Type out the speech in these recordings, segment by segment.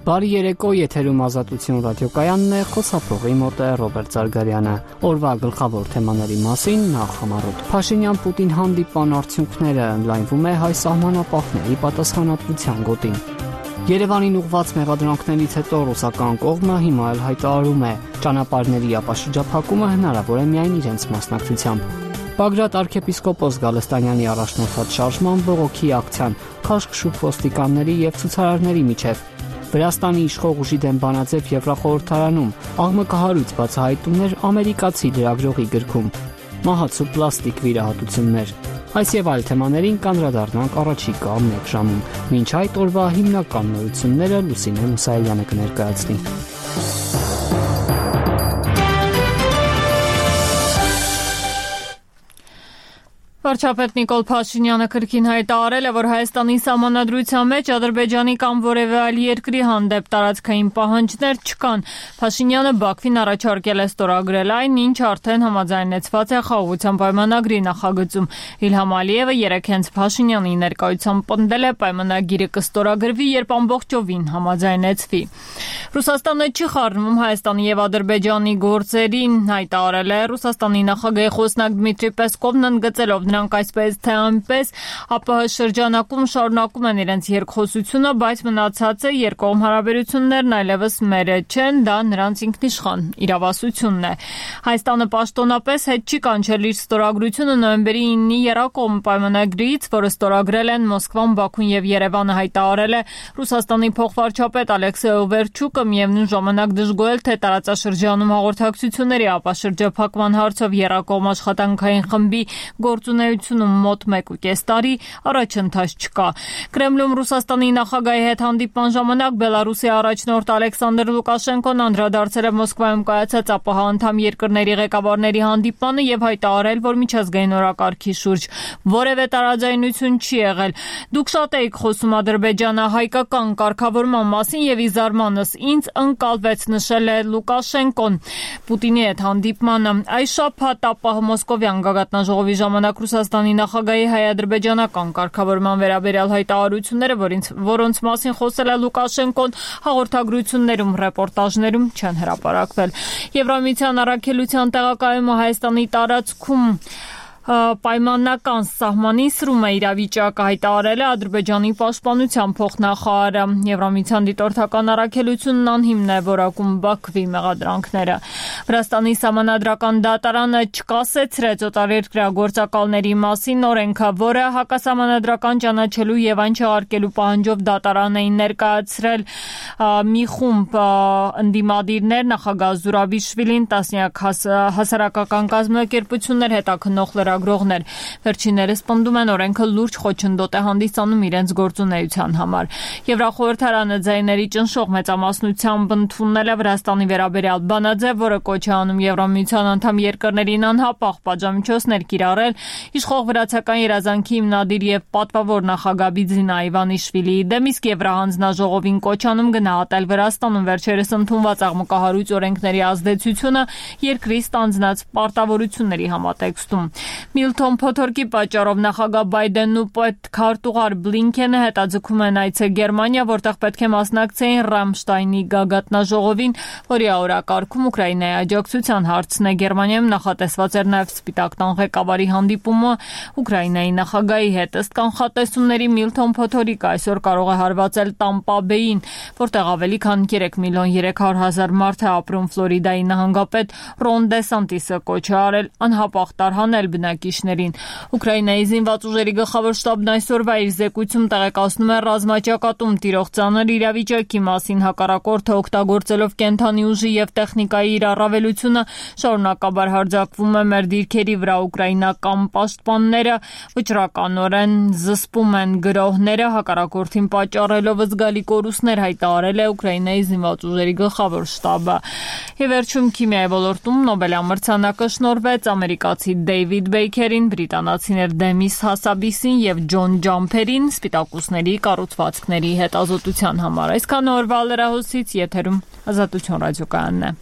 Բարի երեկո, եթերում Ազատություն ռադիոկայանն է, խոսափողի մոտ է Ռոբերտ Զարգարյանը։ Օրվա գլխավոր թեմաների մասին նախ համառոտ։ Փաշինյան-Պուտին հանդիպման արդյունքները ընդլայնվում է հայ սահմանապահների պատասխանատվության գոտին։ Երևանին ուղղված մեղադրանքներից հետո ռուսական կողմը հիմա էլ հայտարարում է, ճանապարհների ապաշրջափակումը հնարավոր է միայն իրենց մասնակցությամբ։ Բագրատ arczepiskopos Գալստանյանի առաջնորդած շարժման բողոքի ակցիան քաշքշուկ ոստիկանների եւ ցուցարարների միջև։ Վրաստանի իշխող ուժի դեմ բանաձև Եվրախորհրդարանում աղմկահարույց բացահայտումներ ամերիկացի լրագրողի գրքում։ Մահացու պլաստիկ վիրահատություններ։ Այս եւ այլ թեմաներին կանդրադառնանք առաջիկա 1 ժամում։ Մինչ այդ օրվա հիմնական նորությունները Լուսինե Մուսայելյանը կներկայացնի։ Վարչապետ Նիկոլ Փաշինյանը կրկին հայտարարել է, որ Հայաստանի սահմանադրության մեջ Ադրբեջանի կամ որևէ այլ երկրի հանդեպ տարածքային պահանջներ չկան։ Փաշինյանը Բաքվին առաջարկել է ստորագրել այն, ինչ արդեն համաձայնեցված է խաղաղության պայմանագրի նախագծում։ Իլհամ Ալիևը երեկ հենց Փաշինյանի ներկայությամբ պնդել է, պայմանագիրը կստորագրվի, երբ ամբողջովին համաձայնեցվի։ Ռուսաստանը չի խառնվում Հայաստանի եւ Ադրբեջանի գործերին, հայտարարել է Ռուսաստանի նախագահի խոսնակ Դմիտրի Պեսկովն, ընդգծելով նրանք այսպես թե այնպես ԱՊՀ շրջանակում շարունակում են իրենց երկխոսությունը, բայց մնացածը երկկողմ հարաբերություններն այլևս մերը չեն, դա նրանց ինքնիշխան իրավասությունն է։ Հայաստանը պաշտոնապես հետ չի կանչել իր ստորագրությունը նոյեմբերի 9-ի եռակողմ պայմանագրից, որը ստորագրել են Մոսկվան, Բաքուն եւ Երևանը, հայտարարել է Ռուսաստանի փոխվարչապետ Ալեքսեյ Օվերչուկը, միևնույն ժամանակ դժգոհել, թե տարածաշրջանում հաղորդակցությունների ապաշրջափակման հարցով եռակողմ աշխատանքային խմբի գործունեությունում մոտ 1.5 տարի առաջընթաց չկա։ Կրեմլում Ռուսաստանի նախագահի հետ հանդիպման ժամանակ Բելարուսի առաջնորդ Ալեքսանդր Լուկաշենկոն անդրադարձել է Մոսկվայում կայացած ԱՊՀ անդամ երկրների ղեկավարների հանդիպմանը եւ հայտարարել, որ միջազգային օրակարգի շուրջ որևէ տարաձայնություն չի եղել։ Դուք շատ եք խոսում ադրբեջանա-հայկական կարգավորման մասին եւ ի զարմանս ինձ ընկալվեց, նշել է Լուկաշենկոն Պուտինի հետ հանդիպմանը։ Այս շաբաթ ԱՊՀ Մոսկովյան գագաթնաժողովի ժամանակ Ռուսաստանի նախագահի հայ-ադրբեջանական կարգավորման վերաբերյալ հայտարարությունները, որոնց մասին խոսել է Լուկաշենկոն, հաղորդագրություններում, ռեպորտաժներում չեն հրապարակվել։ Եվրամիության առաքելության տեղակայումը Հայաստանի տարածքում պայմանական սահմանի սրում է իրավիճակը, հայտարարել է Ադրբեջանի պաշտպանության փոխնախարարը։ Եվրամիության դիտորդական առաքելությունն անհիմն է որակում Բաքվի մեղադրանքները։ Վրաստանի սահմանադրական դատարանը չկասեցրեց օտարերկրյա գործակալների մասին օրենքը, որը հակասահմանադրական ճանաչելու եւ այն չեղարկելու պահանջով դատարան էին ներկայացրել մի խումբ ընդդիմադիրներ, նախագահ Զուրաբիշվիլին, տասնյակ հասարակական կազմակերպություններ, հետաքննող լրագրողներ։ Վերջիններս պնդում են օրենքը լուրջ խոչընդոտ է հանդիսանում իրենց գործունեության համար։ Եվրախորհրդարանը ձայների ճնշող մեծամասնությամբ ընդունել է Վրաստանի վերաբերյալ բանաձև, որը կոչ է անում Եվրամիության անդամ երկրներին անհապաղ պատժամիջոցներ կիրառել իշխող վրացական երազանքի հիմնադիր եւ պատվավոր նախագահ Բիձինա Իվանիշվիլիի դեմ, իսկ Եվրահանձնաժողովին կոչ անում գնահատել Վրաստանում վերջերս ընդունված աղմկահարույց օրենքների ազդեցությունը երկրի ստանձնած պարտավորությունների համատեքստում։ Միլթոն Փոթորկի պատճառով նախագահ Բայդենն ու պետքարտուղար Բլինքենը հետաձգում են այցել Գերմանիա, որտեղ պետք է մասնակցեին Ռամշտայնի գագաթնաժողովին, որի օրակարգում Ուկրաինայի աջակցության հարցն է։ Գերմանիայում նախատեսված էր նաև Սպիտակ տան ղեկավարի հանդիպումը Ուկրաինայի նախագահի հետ։ Ըստ կանխատեսումների Միլթոն Փոթորիկը այսօր կարող է հարվածել Տամպա Բեյին, որտեղ ավելի քան 3,3 միլիոն մարդ է ապրում։ Ֆլորիդայի նահանգապետ Ռոն Դեսանտիսը կոչ է արել անհապաղ տարհանել բնակիչներին։ Ուկրաինայի զինված ուժերի գլխավոր շտաբն այսօրվա իր զեկույցում տեղեկացնում է ռազմաճակատում տիրող ծանր իրավիճակի մասին, հակառակորդը օգտագործելով կենթանի ուժի եւ տեխնիկայի իր առավելությունը շարունակաբար հարձակվում է մեր դիրքերի վրա։ Ուկրաինական պաշտպանները վճռականորեն զսպում են գրոհները, հակառակորդին պատճառելով զգալի կորուստներ, հայտարարել է Ուկրաինայի զինված ուժերի գլխավոր շտաբը։ Եվ վերջում քիմիայի ոլորտում Նոբելյան մրցանակը շնորհվեց ամերիկացի Դեյվիդ Բեյքերին, բրիտանացիներ Դեմիս Հասաբիսին եւ Ջոն Ջամփերին սպիտակուսների կառուցվածքների հետազոտության համար։ Այսքան օրվա լրահոսից եթերում Ազատություն ռադիոկայանն է։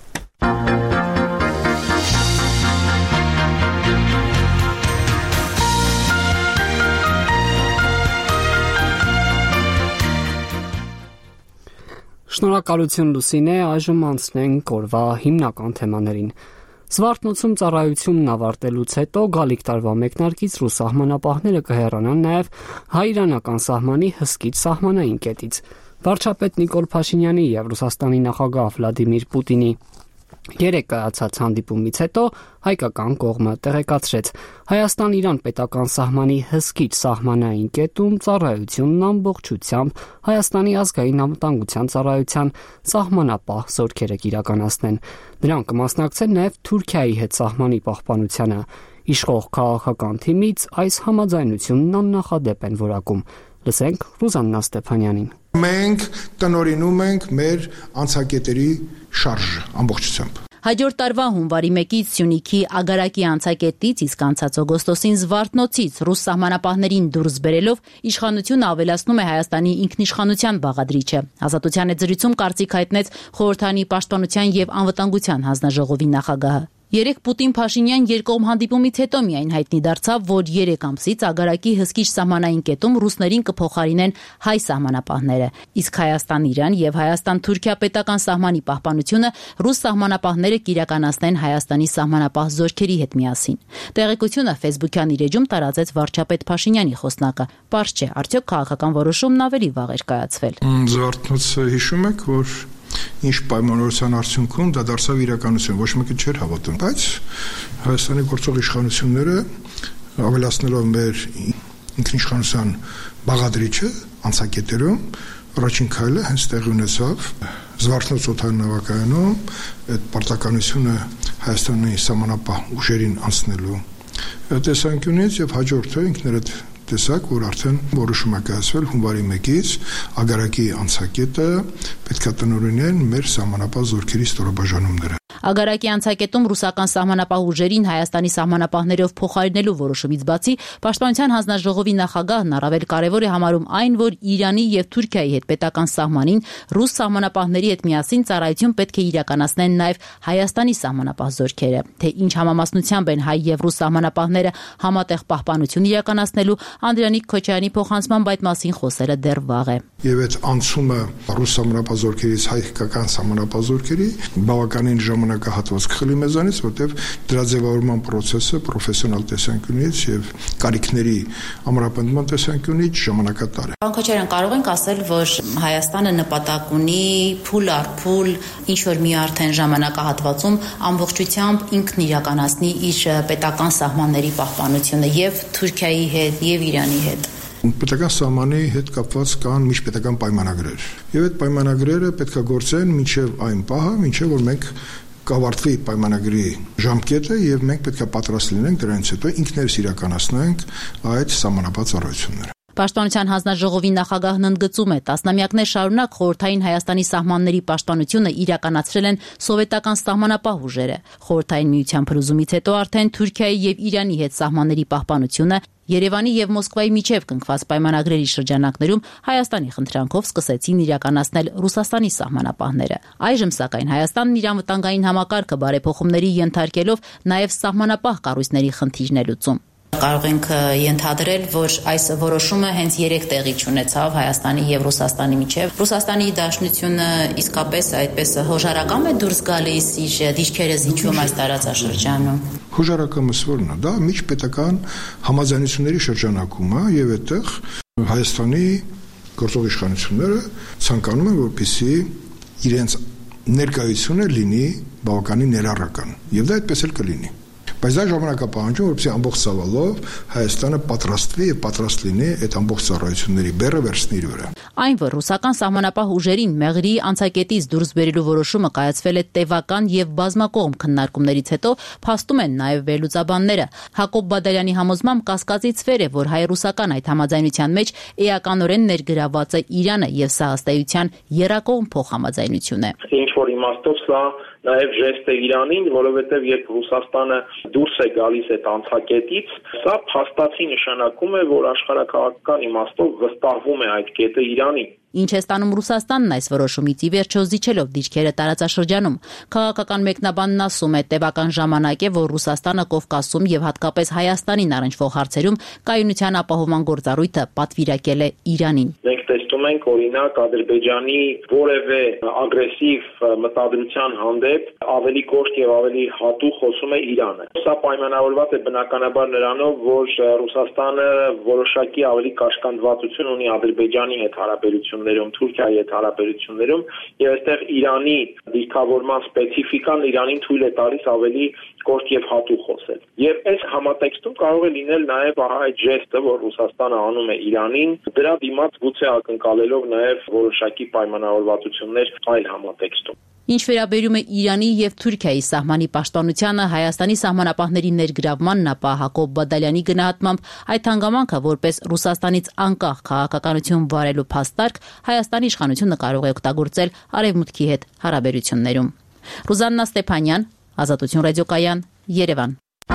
Շնորհակալություն Լուսինե, այժմ անցնենք օրվա հիմնական թեմաներին։ Զվարթնոցում ծառայությունն ավարտելուց հետո գալիք տարվա մեկնարկից ռուս սահմանապահները կհեռանան նաև հայ-իրանական սահմանի հսկիչ սահմանային կետից։ Վարչապետ Նիկոլ Փաշինյանի և Ռուսաստանի նախագահ Վլադիմիր Պուտինի երեկ կայացած հանդիպումից հետո հայկական կողմը տեղեկացրեց, Հայաստան-Իրան պետական սահմանի հսկիչ սահմանային կետում ծառայությունն ամբողջությամբ Հայաստանի ազգային անվտանգության ծառայության սահմանապահ զորքերը կիրականացնեն։ Նրանք կմասնակցեն նաև Թուրքիայի հետ սահմանի պահպանությանը։ Իշխող քաղաքական թիմից այս համաձայնությունն աննախադեպ են որակում։ Լսենք Ռուզաննա Ստեփանյանին։ Մենք տնօրինում ենք մեր անցակետերի շարժը ամբողջությամբ։ Հաջորդ տարվա հունվարի 1-ից Սյունիքի Ագարակի անցակետից իսկ անցած օգոստոսին Զվարթնոցից ռուս սահմանապահներին դուրս բերելով իշխանությունը ավելացնում է Հայաստանի ինքնիշխանության բաղադրիչը։ Ազատության հետ զրույցում կարծիք հայտնեց Խորհրդանի պաշտպանության և անվտանգության հանձնաժողովի նախագահը։ Երեկ Պուտին-Փաշինյան երկկողմ հանդիպումից հետո միայն հայտնի դարձավ, որ 3 ամսից Ագարակի հսկիչ սահմանային կետում ռուսներին կփոխարինեն հայ սահմանապահները, իսկ Հայաստան-Իրան և Հայաստան-Թուրքիա պետական սահմանի պահպանությունը ռուս սահմանապահները կիրականացնեն Հայաստանի սահմանապահ զորքերի հետ միասին։ Տեղեկությունը Facebook-յան իր էջում տարածեց վարչապետ Փաշինյանի խոսնակը։ Պարզ չէ, արդյոք քաղաքական որոշումն ավելի վաղ էր կայացվել։ Զվարթնոցը հիշում եք, որ ինչ պայմանավորության արդյունքում դա դարձավ իրականություն, ոչ մեկը չէր հավատում, բայց Հայաստանի գործող իշխանությունները ավելացնելով մեր ինքնիշխանության բաղադրիչը անցակետերում առաջին քայլը հենց տեղի ունեցավ Զվարթնոց օդային նավակայանում այդ պարտականությունը Հայաստանի սահմանապահ ուժերին անցնելու տեսանկյունից եւ հաջորդը ինքներդ տեսակ, որ արդեն որոշում է կայացվել հունվարի 1-ից Ագարակի անցակետը պետք է տնօրինեն մեր սահմանապահ զորքերի ստորաբաժանումները։ Ագարակի անցակետում ռուսական սահմանապահ ուժերին Հայաստանի սահմանապահներով փոխարինելու որոշումից բացի Պաշտպանության հանձնաժողովի նախագահն առավել կարևոր է համարում այն, որ Իրանի եւ Թուրքիայի հետ պետական սահմանին ռուս սահմանապահների հետ միասին ծառայություն պետք է իրականացնեն նաեւ Հայաստանի սահմանապահ զորքերը։ Թե ինչ համամասնությամբ են հայ եւ ռուս սահմանապահները համատեղ պահպանություն իրականացնելու, Անդրանիկ Քոչարյանի փոխանցմամբ այդ մասին խոսելը դեռ վաղ է։ Եվ այդ անցումը ռուս սահմանապահ զորքերից հայկական սահմանապահ զորքերի բավականին ժամանակահատված կխլի մեզանից, որտեղ դրա ձևավորման process-ը պրոֆեսիոնալ տեսանկյունից եւ կարիքների ամրապնդման տեսանկյունից ժամանակատար է։ Պարոն Քոչարյան, կարող ենք ասել, որ Հայաստանը նպատակ ունի փուլ առ փուլ ինչ որ մի արդեն ժամանակահատվածում ամբողջությամբ ինքն իրականացնի իր պետական սահմանների պահպանությունը եւ Թուրքիայի հետ եւ Իրանի հետ։ Պետական սահմանի հետ կապված կան միջպետական պայմանագրեր։ Եվ այդ պայմանագրերը պետք է գործեն մինչև այն պահը, մինչև որ մենք կավարտվի պայմանագրի ժամկետը եւ մենք պետք է պատրաստ լինենք դրանից հետո ինքներս իրականացնենք այդ սահմանապահ ծառայությունները։ Պաշտպանության հանձնաժողովի նախագահն ընդգծում է, տասնամյակներ շարունակ խորհրդային Հայաստանի սահմանների պաշտպանությունը իրականացրել են սովետական սահմանապահ ուժերը։ Խորհրդային միության փլուզումից հետո արդեն Թուրքիայի եւ Իրանի հետ սահմանների պահպանությունը Երևանի եւ Մոսկվայի միջև կնքված պայմանագրերի շրջանակներում Հայաստանի խնդրանքով սկսեցին իրականացնել Ռուսաստանի սահմանապահները։ Այժմ սակայն Հայաստանն իր անվտանգային համակարգը բարեփոխումների ենթարկելով նաեւ սահմանապահ կառույցների խնդիրն է լուծում։ Կարող ենք ենթադրել, որ այս որոշումը հենց երեք տեղի ունեցավ Հայաստանի եւ Ռուսաստանի միջև։ Ռուսաստանի դաշնությունը իսկապես այդպես հոժարակամ է դուրս գալիս իր դիրքերը զիջում այս տարածաշրջանում։ Հոժարակամը ո՞րն է։ Դա միջպետական համաձայնությունների շրջանակում է եւ այդտեղ Հայաստանի գործող իշխանությունները ցանկանում են, որպեսզի իրենց ներկայությունը լինի բավականին ներառական։ Եվ դա այդպես էլ կլինի։ Բայց դա ժամանակապահանջում, որպեսզի ամբողջ ծավալով Հայաստանը պատրաստվի եւ պատրաստ լինի այդ ամբողջ ծառայությունների բեռը վերցնի իր վրա։ Այն, որ ռուսական սահմանապահ ուժերին Մեղրի անցակետից դուրս բերելու որոշումը կայացվել է տևական եւ բազմակողմ քննարկումներից հետո, փաստում են նաեւ վերլուծաբանները։ Հակոբ Բադալյանի համոզմամբ կասկածից վեր է, որ հայ-ռուսական այդ համաձայնության մեջ էականորեն ներգրավված է Իրանը եւ սա ըստ էության եռակողմ փոխհամաձայնություն է։ Ինչ որ իմաստով սա նաև ժեստ է Իրանին, որովհետև երբ Ռուսաստանը դուրս է գալիս այդ անցակետից, սա փաստացի նշանակում է, որ աշխարհաքաղաքական իմաստով վստահվում է այդ կետը Իրանին։ Ինչ է ստանում Ռուսաստանն այս որոշումից ի վերջո զիջելով դիրքերը տարածաշրջանում։ Քաղաքական մեկնաբանն ասում է, տևական ժամանակ է, որ Ռուսաստանը Կովկասում եւ հատկապես Հայաստանին առնչվող հարցերում կայունության ապահովման գործառույթը պատվիրակել է Իրանին։ Մենք տեսնում ենք, օրինակ, Ադրբեջանի որևէ ագրեսիվ մտադրության հանդեպ ավելի կոշտ եւ ավելի հատուկ խոսում է Իրանը։ Սա պայմանավորված է բնականաբար նրանով, որ Ռուսաստանը որոշակի ավելի կաշկանդվածություն ունի Ադրբեջանի հետ հարաբերություններում, Թուրքիայի հետ հարաբերություններում, եւ այստեղ Իրանի դիրքավորման սպეციფიკան Իրանին թույլ է տալիս ավելի կոշտ եւ հատուկ խոսել։ Եվ այս համատեքստում կարող է լինել նաեւ այդ ժեստը, որ Ռուսաստանը անում է Իրանին, դրա դիմաց գուցե ակնկալելով նաեւ որոշակի պայմանավորվածություններ այլ համատեքստում։ Ինչ վերաբերում է Իրանի եւ Թուրքիայի սահմանի պաշտպանությանը, Հայաստանի սահմանապահների ներգրավմանն, ապա Հակոբ Բադալյանի գնահատմամբ այդ հանգամանքը որպես Ռուսաստանից անկախ քաղաքականություն վարելու փաստարկ Հայաստանի իշխանությունը կարող է օգտագործել Արևմուտքի հետ հարաբերություններում։ Ռուզաննա Ստեփանյան, Ազատություն ռադիոկայան, Երևան։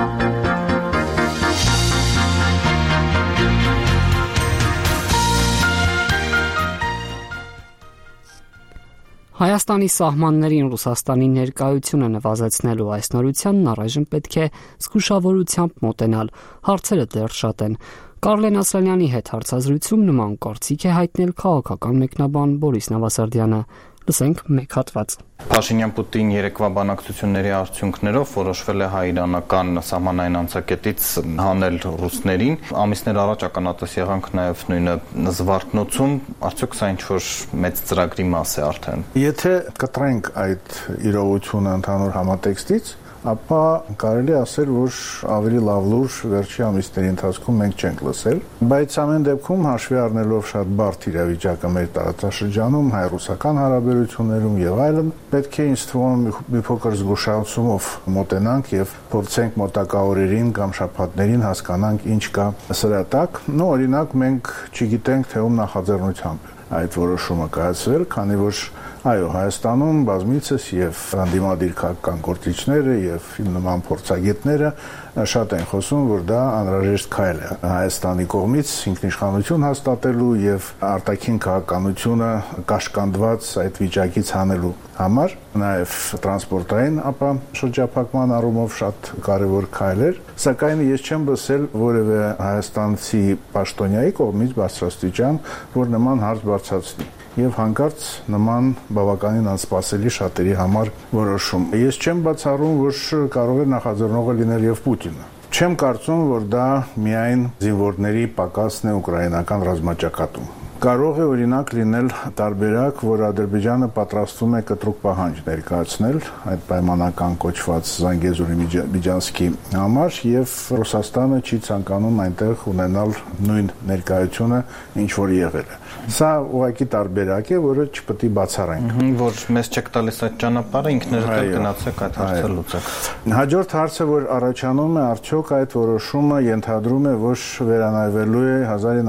Հայաստանի սահմաններին Ռուսաստանի ներկայությունը նվազեցնելու այս նորությանն առայժմ պետք է զգուշավորությամբ մոտենալ, հարցերը դեռ շատ են։ Կարլեն Ասլանյանի հետ հարցազրույցում նման կարծիք է հայտնել քաղաքական մեկնաբան Բորիս Նավասարդյանը։ Լսենք մեկ հատված։ Փաշինյան-Պուտին երեկվա բանակցությունների արդյունքներով որոշվել է հայ-իրանական սահմանային անցակետից հանել ռուսներին։ Ամիսներ առաջ ականատես եղանք նաև նույնը Զվարթնոցում, արդյոք սա ինչ-որ մեծ ծրագրի մաս է արդեն։ Եթե կտրենք այդ իրողությունը ընդհանուր համատեքստից, ապա կարելի ասել, որ ավելի լավ լուր վերջի ամիսների ընթացքում մենք չենք լսել, բայց ամեն դեպքում հաշվի առնելով շատ բարդ իրավիճակը մեր տարածաշրջանում, հայ-ռուսական հարաբերություններում եւ այլն, պետք է ինձ թվում մի փոքր զգուշացումով մոտենանք եւ փորձենք մոտակա օրերին կամ շաբաթներին հասկանանք ինչ կա սրա տակ։ Օրինակ մենք չգիտենք, թե ում նախաձեռնությամբ այդ որոշումը կայացվել, քանի որ այո, Հայաստանում բազմիցս եւ անդիմադիր քաղաքական գործիչները եւ նման փորձագետները շատ են խոսում, որ դա անհրաժեշտ քայլ է Հայաստանի կողմից ինքնիշխանություն հաստատելու եւ արտաքին քաղաքականությունը կաշկանդված այդ վիճակից հանելու համար, նաեւ տրանսպորտային ապա շրջափակման առումով շատ կարեւոր քայլ էր, սակայն ես չեմ լսել որևէ հայաստանցի պաշտոնյայի կողմից բարձրաստիճան, որ նման հարց բարձրացնի եւ հանկարծ նման բավականին անսպասելի շատերի համար որոշում։ Ես չեմ բացառում, որ կարող է նախաձեռնողը լինել եւ Պուտինը։ Չեմ կարծում, որ դա միայն զինվորների պակասն է ուկրաինական ռազմաճակատում։ Կարող է օրինակ լինել տարբերակ, որ Ադրբեջանը պատրաստվում է կտրուկ պահանջ ներկայացնել այդ պայմանական կոչված Զանգեզուրի Միջանցքի համար եւ Ռուսաստանը չի ցանկանում այնտեղ ունենալ նույն ներկայությունը, ինչ որ եղել է։ Սա ուղղակի տարբերակ է, որը չպետք է բացառենք։ Որ մեզ չեք տալիս այդ ճանապարհը, ինքներդ գնացեք այդ հարցը լուծեք։ Հաջորդ հարցը, որ առաջանում է, արդյոք այդ որոշումը ենթադրում է, որ վերանայվելու է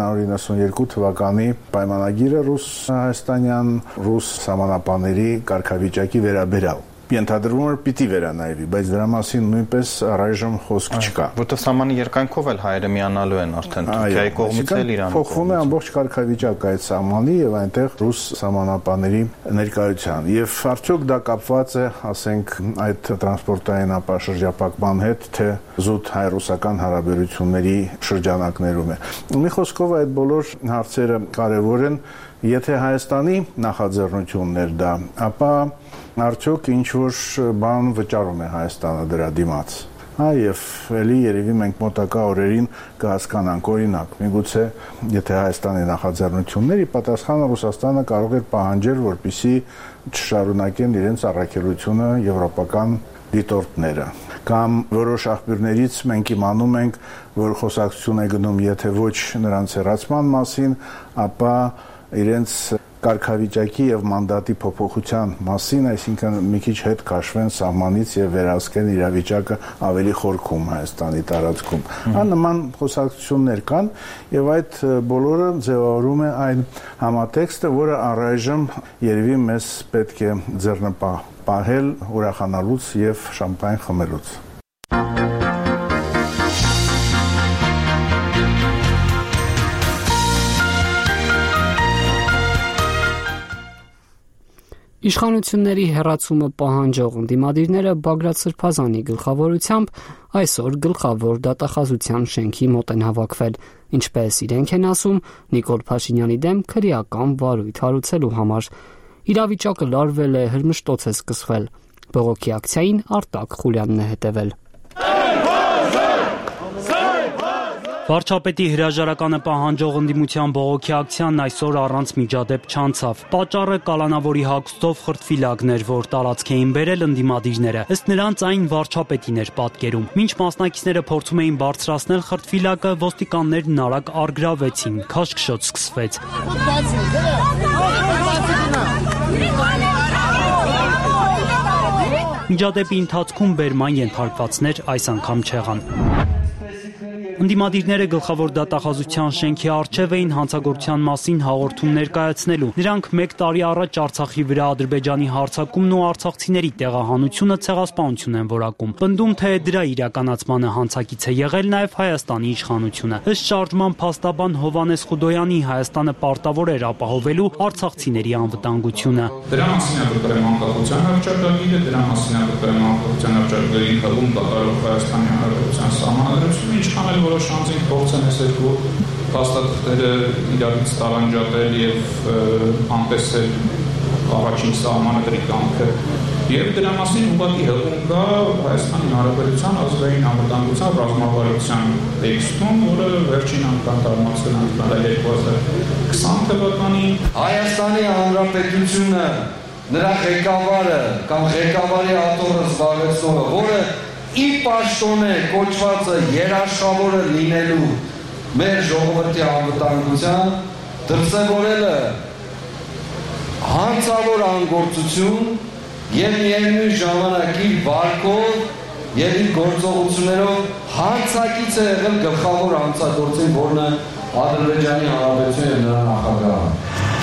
1992 թվականի պայմանագիրը ռուս-հայաստանյան ռուս սահմանապահների կարգավիճակի վերաբերյալ։ Ենթադրվում է պիտի վերանայվի, բայց դրա մասին նույնպես առայժմ խոսք չկա։ Որտեղ սահմանի երկայնքով էլ հայերը միանալու են արդեն Թուրքիայի կողմից էլ Իրանի կողմից։ Փոխվում է ամբողջ կարգավիճակը այդ սահմանի եւ այնտեղ ռուս սահմանապահների ներկայության։ Եվ արդյոք դա կապված է, ասենք, այդ տրանսպորտային ապաշրջապակման հետ, թե զուտ հայ-ռուսական հարաբերությունների շրջանակներում է։ Մի խոսքով այդ բոլոր հարցերը կարեւոր են, եթե Հայաստանի նախաձեռնությունն էր դա, ապա արդյոք ինչ-որ բան վճարում է Հայաստանը դրա դիմաց։ Եվ էլի երևի մենք մոտակա օրերին կհասկանանք, օրինակ, միգուցե եթե Հայաստանի նախաձեռնությունների պատասխանը Ռուսաստանը կարող էր պահանջել, որպեսզի չշարունակեն իրենց առաքելությունը եվրոպական դիտորդները։ Կամ որոշ աղբյուրներից մենք իմանում ենք, որ խոսակցություն է գնում, եթե ոչ նրանց հեռացման մասին, ապա իրենց կարգավիճակի եւ մանդատի փոփոխության մասին, այսինքն մի քիչ հետ քաշվեն սահմանից եւ վերահսկեն իրավիճակը ավելի խորքում Հայաստանի տարածքում։ Նման խոսակցություններ կան եւ այդ բոլորը ձևավորում է այն համատեքստը, որը առայժմ երևի մեզ պետք է ձեռնպահ պահել ուրախանալուց եւ շամպայն խմելուց։ Իշխանությունների հեռացումը պահանջող ընդդիմադիրները Բագրատ Սրբազանի գլխավորությամբ այսօր գլխավոր դատախազության շենքի մոտ են հավաքվել, ինչպես իրենք են ասում, Նիկոլ Փաշինյանի դեմ քրեական վարույթ հարուցելու համար։ Իրավիճակը լարվել է, հրմշտոց է սկսվել։ Բողոքի ակցիային Արտակ Խուլյանն է հետևել։ Վարչապետի հրաժարականը պահանջող ընդդիմության բողոքի ակցիան այսօր առանց միջադեպ չանցավ։ Պատճառը կալանավորի հագուստով խրտվիլակներ, որ տարածք էին բերել ընդդիմադիրները։ Ըստ նրանց այն վարչապետին էր պատկերում։ Մինչ մասնակիցները փորձում էին բարձրացնել խրտվիլակը, ոստիկաններն արագ առգրավեցին, քաշքշոտ սկսվեց։ Միջադեպի ընթացքում բերման ենթարկվածներ այս անգամ չեղան։ Ընդդիմադիրները գլխավոր դատախազության շենքի առջև էին հանցագործության մասին հաղորդում ներկայացնելու։ Նրանք 1 տարի առաջ Արցախի վրա Ադրբեջանի հարձակումն ու արցախցիների տեղահանությունը ցեղասպանություն են որակում։ Պնդում թե դրա իրականացմանը հանցակից է եղել նաև Հայաստանի իշխանությունը։ Ըստ շարժման փաստաբան Հովհաննես Խուդոյանի Հայաստանը պարտավոր էր ապահովելու արցախցիների անվտանգությունը։ Դրա մասին է գրել անկախության հռչակագիրը, դրա մասին է գրել անկախության հռչակագրի հղում կատարող Հայաստանի Հանրապետության սահմանադրությունը, ինչքան էլ որոշ անձինք փորձեն այս երկու փաստաթղթերը իրարից տարանջատել եւ անտեսել առաջին սահմանադրի կամքը եւ դրա մասին ուղղակի հղում կա Հայաստանի Հանրապետության ազգային անվտանգության ռազմավարության տեքստում, որը վերջին անգամ տարածվել է 2020 թվականին։ Հայաստանի Հանրապետությունը նրա ղեկավարը կամ ղեկավարի աթոռը զբաղեցնողը, որը ի պաշտոնե կոչվածը երաշխավորը լինելու մեր ժողովրդի անվտանգության դրսևորել է հանցավոր անգործություն եւ միևնույն ժամանակ իր վարկով եւ իր գործողություններով հանցակից է եղել գլխավոր հանցագործին, որն է Ադրբեջանի Հանրապետությունը եւ նրա նախագահը։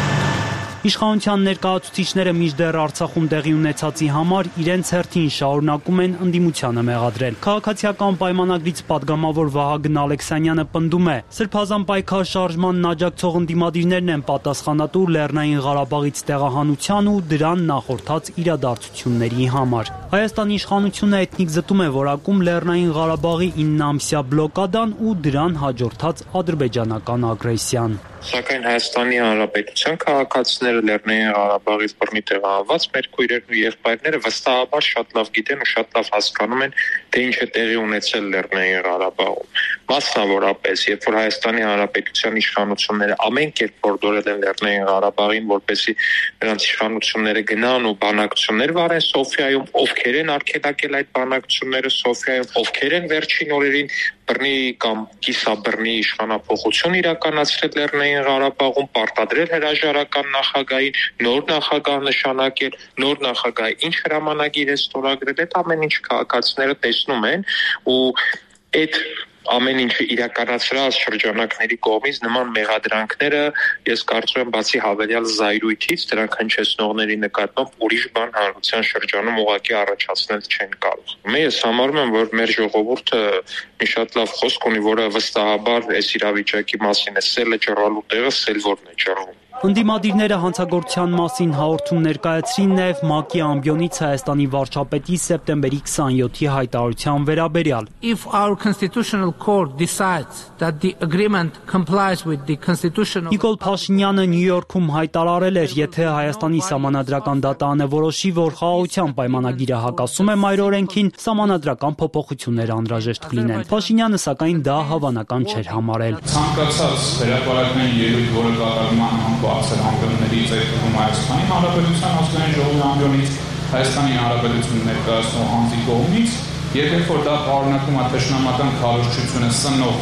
Իշխանության ներկայացուցիչները մինչդեռ Արցախում տեղի ունեցածի համար իրենց հերթին շարունակում են ընդդիմությանը մեղադրել։ Քաղաքացիական պայմանագրից падգամավոր Վահագն Ալեքսանյանը պնդում է, Սրբազան պայքար շարժմանն աջակցող ընդդիմադիրներն են պատասխանատու Լեռնային Ղարաբաղից տեղահանության ու դրան նախորդած իրադարձությունների համար։ Հայաստանի իշխանությունը էթնիկ զտում է որակում Լեռնային Ղարաբաղի 9-ամսյա բլոկադան ու դրան հաջորդած ադրբեջանական ագրեսիան։ Սակայն Հայաստանի Հանրապետության քաղաքացիները Լեռնային Ղարաբաղից բռնի տեղահանված մեր քույրերն ու եղբայրները վստահաբար շատ լավ գիտեն ու շատ լավ հասկանում են, թե ինչ է տեղի ունեցել Լեռնային Ղարաբաղում։ Մասնավորապես, երբ որ Հայաստանի Հանրապետության իշխանությունները ամեն կերպ հորդորել են Լեռնային Ղարաբաղին, որպեսզի նրանց իշխանությունները գնան ու բանակցություններ վարեն Սոֆիայում, ովքեր են արգելակել այդ բանակցությունները Սոֆիայում, ովքեր են վերջին օրերին բռնի կամ կիսաբռնի իշխանափոխություն իրականացրել Լեռնային Ղարաբաղում, պարտադրել հրաժարական նախագահին, նոր նախագահ նշանակել, նոր նախագահ ինչ հրամանագիր է ստորագրել, այդ ամեն ինչ քաղաքացիները տեսնում են ու այդ ամեն ինչը իրականացրած շրջանակների կողմից նման մեղադրանքները ես կարծում եմ բացի հավելյալ զայրույթից դրանք հնչեցնողների նկատմամբ ուրիշ բան հանրության շրջանում ուղղակի առաջացնել չեն կարող։ Ես համարում եմ, որ մեր ժողովուրդը մի շատ լավ խոսք ունի, որը վստահաբար այս իրավիճակի մասին է սելը ճռալու տեղը սելվորն է ճռում։ Ընդդիմադիրները հանցագործության մասին հաղորդում ներկայացրին նաև ՄԱԿ-ի ամբիոնից Հայաստանի վարչապետի սեպտեմբերի 27-ի հայտարարության վերաբերյալ։ If our constitutional court decides that the agreement complies with the constitutional Նիկոլ Փաշինյանը Նյու Յորքում հայտարարել էր, եթե Հայաստանի սահմանադրական դատարանը որոշի, որ խաղաղության պայմանագիրը հակասում է մայր օրենքին, սահմանադրական փոփոխություններ անհրաժեշտ կլինեն։ Փաշինյանը սակայն դա հավանական չէր համարել։ Ցանկացած հրապարակային ելույթ, որը կատարվում է բարձր ամբիոններից այդ Հայաստանի Հանրապետության ազգային ժողովի ամբիոնից Հայաստանի Հանրապետությունը ներկայացնող անձի կողմից, եւ երբ որ դա պարունակում է թշնամական քարոզչությունը սնող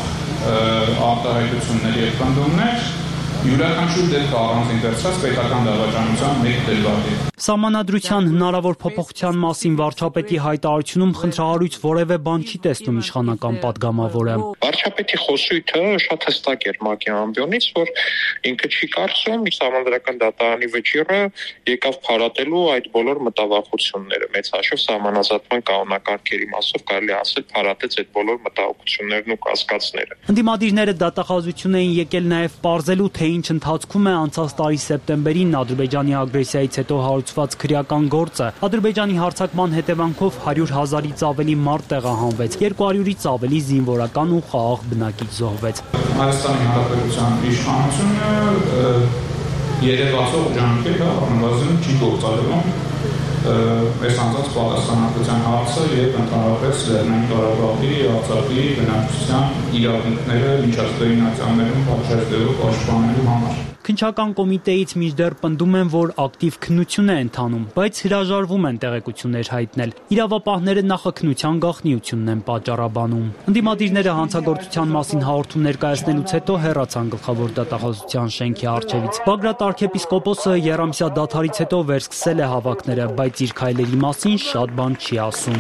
արտահայտություններ եւ պնդումներ, յուրաքանչյուր դեպքը առանձին վերցած պետական դավաճանության մեկ դեպք։ Սահմանադրության հնարավոր փոփոխության մասին վարչապետի հայտարարությունում խնդրահարույց որևէ բան չի տեսնում իշխանական падգամավորը։ Վարչապետի խոսույթը շատ հստակ էր ՄԱԿ-ի ամբիոնից, որ ինքը չի կարծում սահմանադրական դատարանի վճիռը եկավ փարատելու այդ բոլոր մտավախությունները։ Մեծ հաշվով սահմանազատման կանոնակարգերի մասով կարելի ասել փարատեց այդ բոլոր մտահոգություններն ու կասկածները։ Ընդդիմադիրները դատախազություն էին եկել նաև պարզելու, թե թե ինչ ընթացքում է անցած տարի սեպտեմբերին Ադրբեջանի ագրեսիայից հետո հարուցված քրեական գործը։ Ադրբեջանի հարձակման հետևանքով 100,000-ից ավելի մարդ տեղահանվեց, 200-ից ավելի զինվորական ու խաղաղ բնակիչ զոհվեց։ Հայաստանի Հանրապետության իշխանությունը երևացող ջանքերը առնվազն չի գործադրում այս անձանց պատասխանատվության հարցը եւ ընդհանրապես Լեռնային Ղարաբաղի, Արցախի բնակչության իրավունքները միջազգային ակցիաներում պատշաճելու պաշտպանելու համար։ Քննչական կոմիտեից մինչդեռ պնդում են, որ ակտիվ քննություն է ընթանում, բայց հրաժարվում են տեղեկություններ հայտնել։ Իրավապահները նախաքննության գաղտնիությունն են պատճառաբանում։ Ընդդիմադիրները հանցագործության մասին հաղորդում ներկայացնելուց հետո հեռացան գլխավոր դատախազության շենքի առջևից։ Բագրատ arczepiskopos-ը երամսյա դադարից հետո վերսկսել է հավաքները, բայց իր քայլերի մասին շատ բան չի ասում։